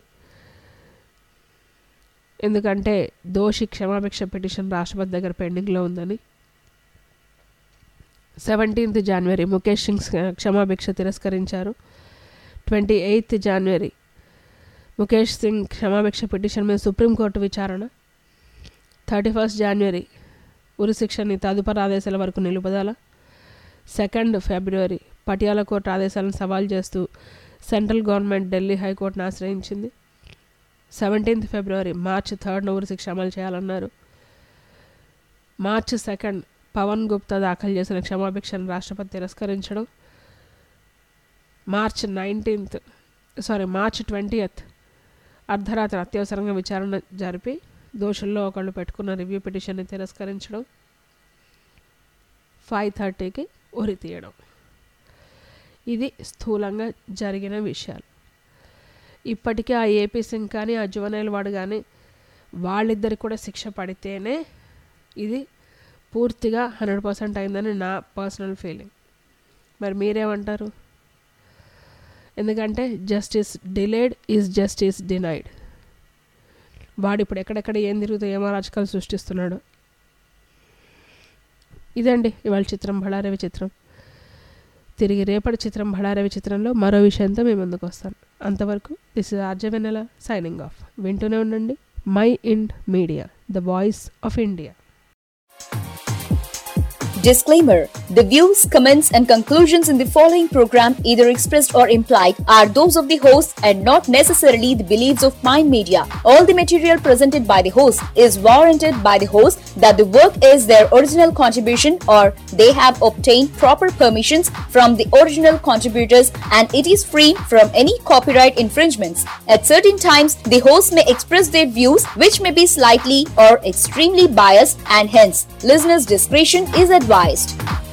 ఎందుకంటే దోషి క్షమాభిక్ష పిటిషన్ రాష్ట్రపతి దగ్గర పెండింగ్లో ఉందని. సెవెంటీన్త్ జనవరి ముఖేష్ సింగ్ క్షమాభిక్ష తిరస్కరించారు. Twenty eighth January Mukesh Singh క్షమాభిక్ష పిటిషన్ మీద సుప్రీంకోర్టు విచారణ. థర్టీ ఫస్ట్ జనవరి ఉరిశిక్షని తదుపరి ఆదేశాల వరకు నిలుపుదల. సెకండ్ ఫిబ్రవరి పటియాలా కోర్టు ఆదేశాలను సవాల్ చేస్తూ సెంట్రల్ గవర్నమెంట్ ఢిల్లీ హైకోర్టును ఆశ్రయించింది. సెవెంటీన్త్ ఫిబ్రవరి మార్చ్ థర్డ్న ఉరిశిక్ష అమలు చేయాలన్నారు. మార్చ్ సెకండ్ పవన్ గుప్తా దాఖలు చేసిన క్షమాభిక్షను రాష్ట్రపతి తిరస్కరించడం. March nineteenth sorry March twentieth అర్ధరాత్రి అత్యవసరంగా విచారణ జరిపి దోషుల్లో ఒకళ్ళు పెట్టుకున్న రివ్యూ పిటిషన్ని తిరస్కరించడం. ఫైవ్ థర్టీకి ఉరి తీయడం. ఇది స్థూలంగా జరిగిన విషయాలు. ఇప్పటికీ ఆ ఏపీ సింగ్ కానీ ఆ జువెనైల్ వాడు కానీ వాళ్ళిద్దరికి కూడా శిక్ష పడితేనే ఇది పూర్తిగా హండ్రెడ్ పర్సెంట్ అయిందని నా పర్సనల్ ఫీలింగ్. మరి మీరేమంటారు? ఎందుకంటే justice delayed is justice denied. వాడు ఇప్పుడు ఎక్కడెక్కడ ఏం తిరుగుతూ ఏమో రాజకాలు సృష్టిస్తున్నాడు. ఇదండి ఇవాళ చిత్రం బళారవి చిత్రం. తిరిగి రేపటి చిత్రం బళారవి చిత్రంలో మరో విషయంతో మేము ముందుకు వస్తాను. అంతవరకు this is RJ Vennela signing off. వింటూనే ఉండండి My Ind Media, the voice of India. Disclaimer: the views, comments and conclusions in the following program, either expressed or implied, are those of the host and not necessarily the beliefs of Mind Media. All the material presented by the host is warranted by the host that the work is their original contribution or they have obtained proper permissions from the original contributors and it is free from any copyright infringements. At certain times, the host may express their views which may be slightly or extremely biased and hence listeners' discretion is advised.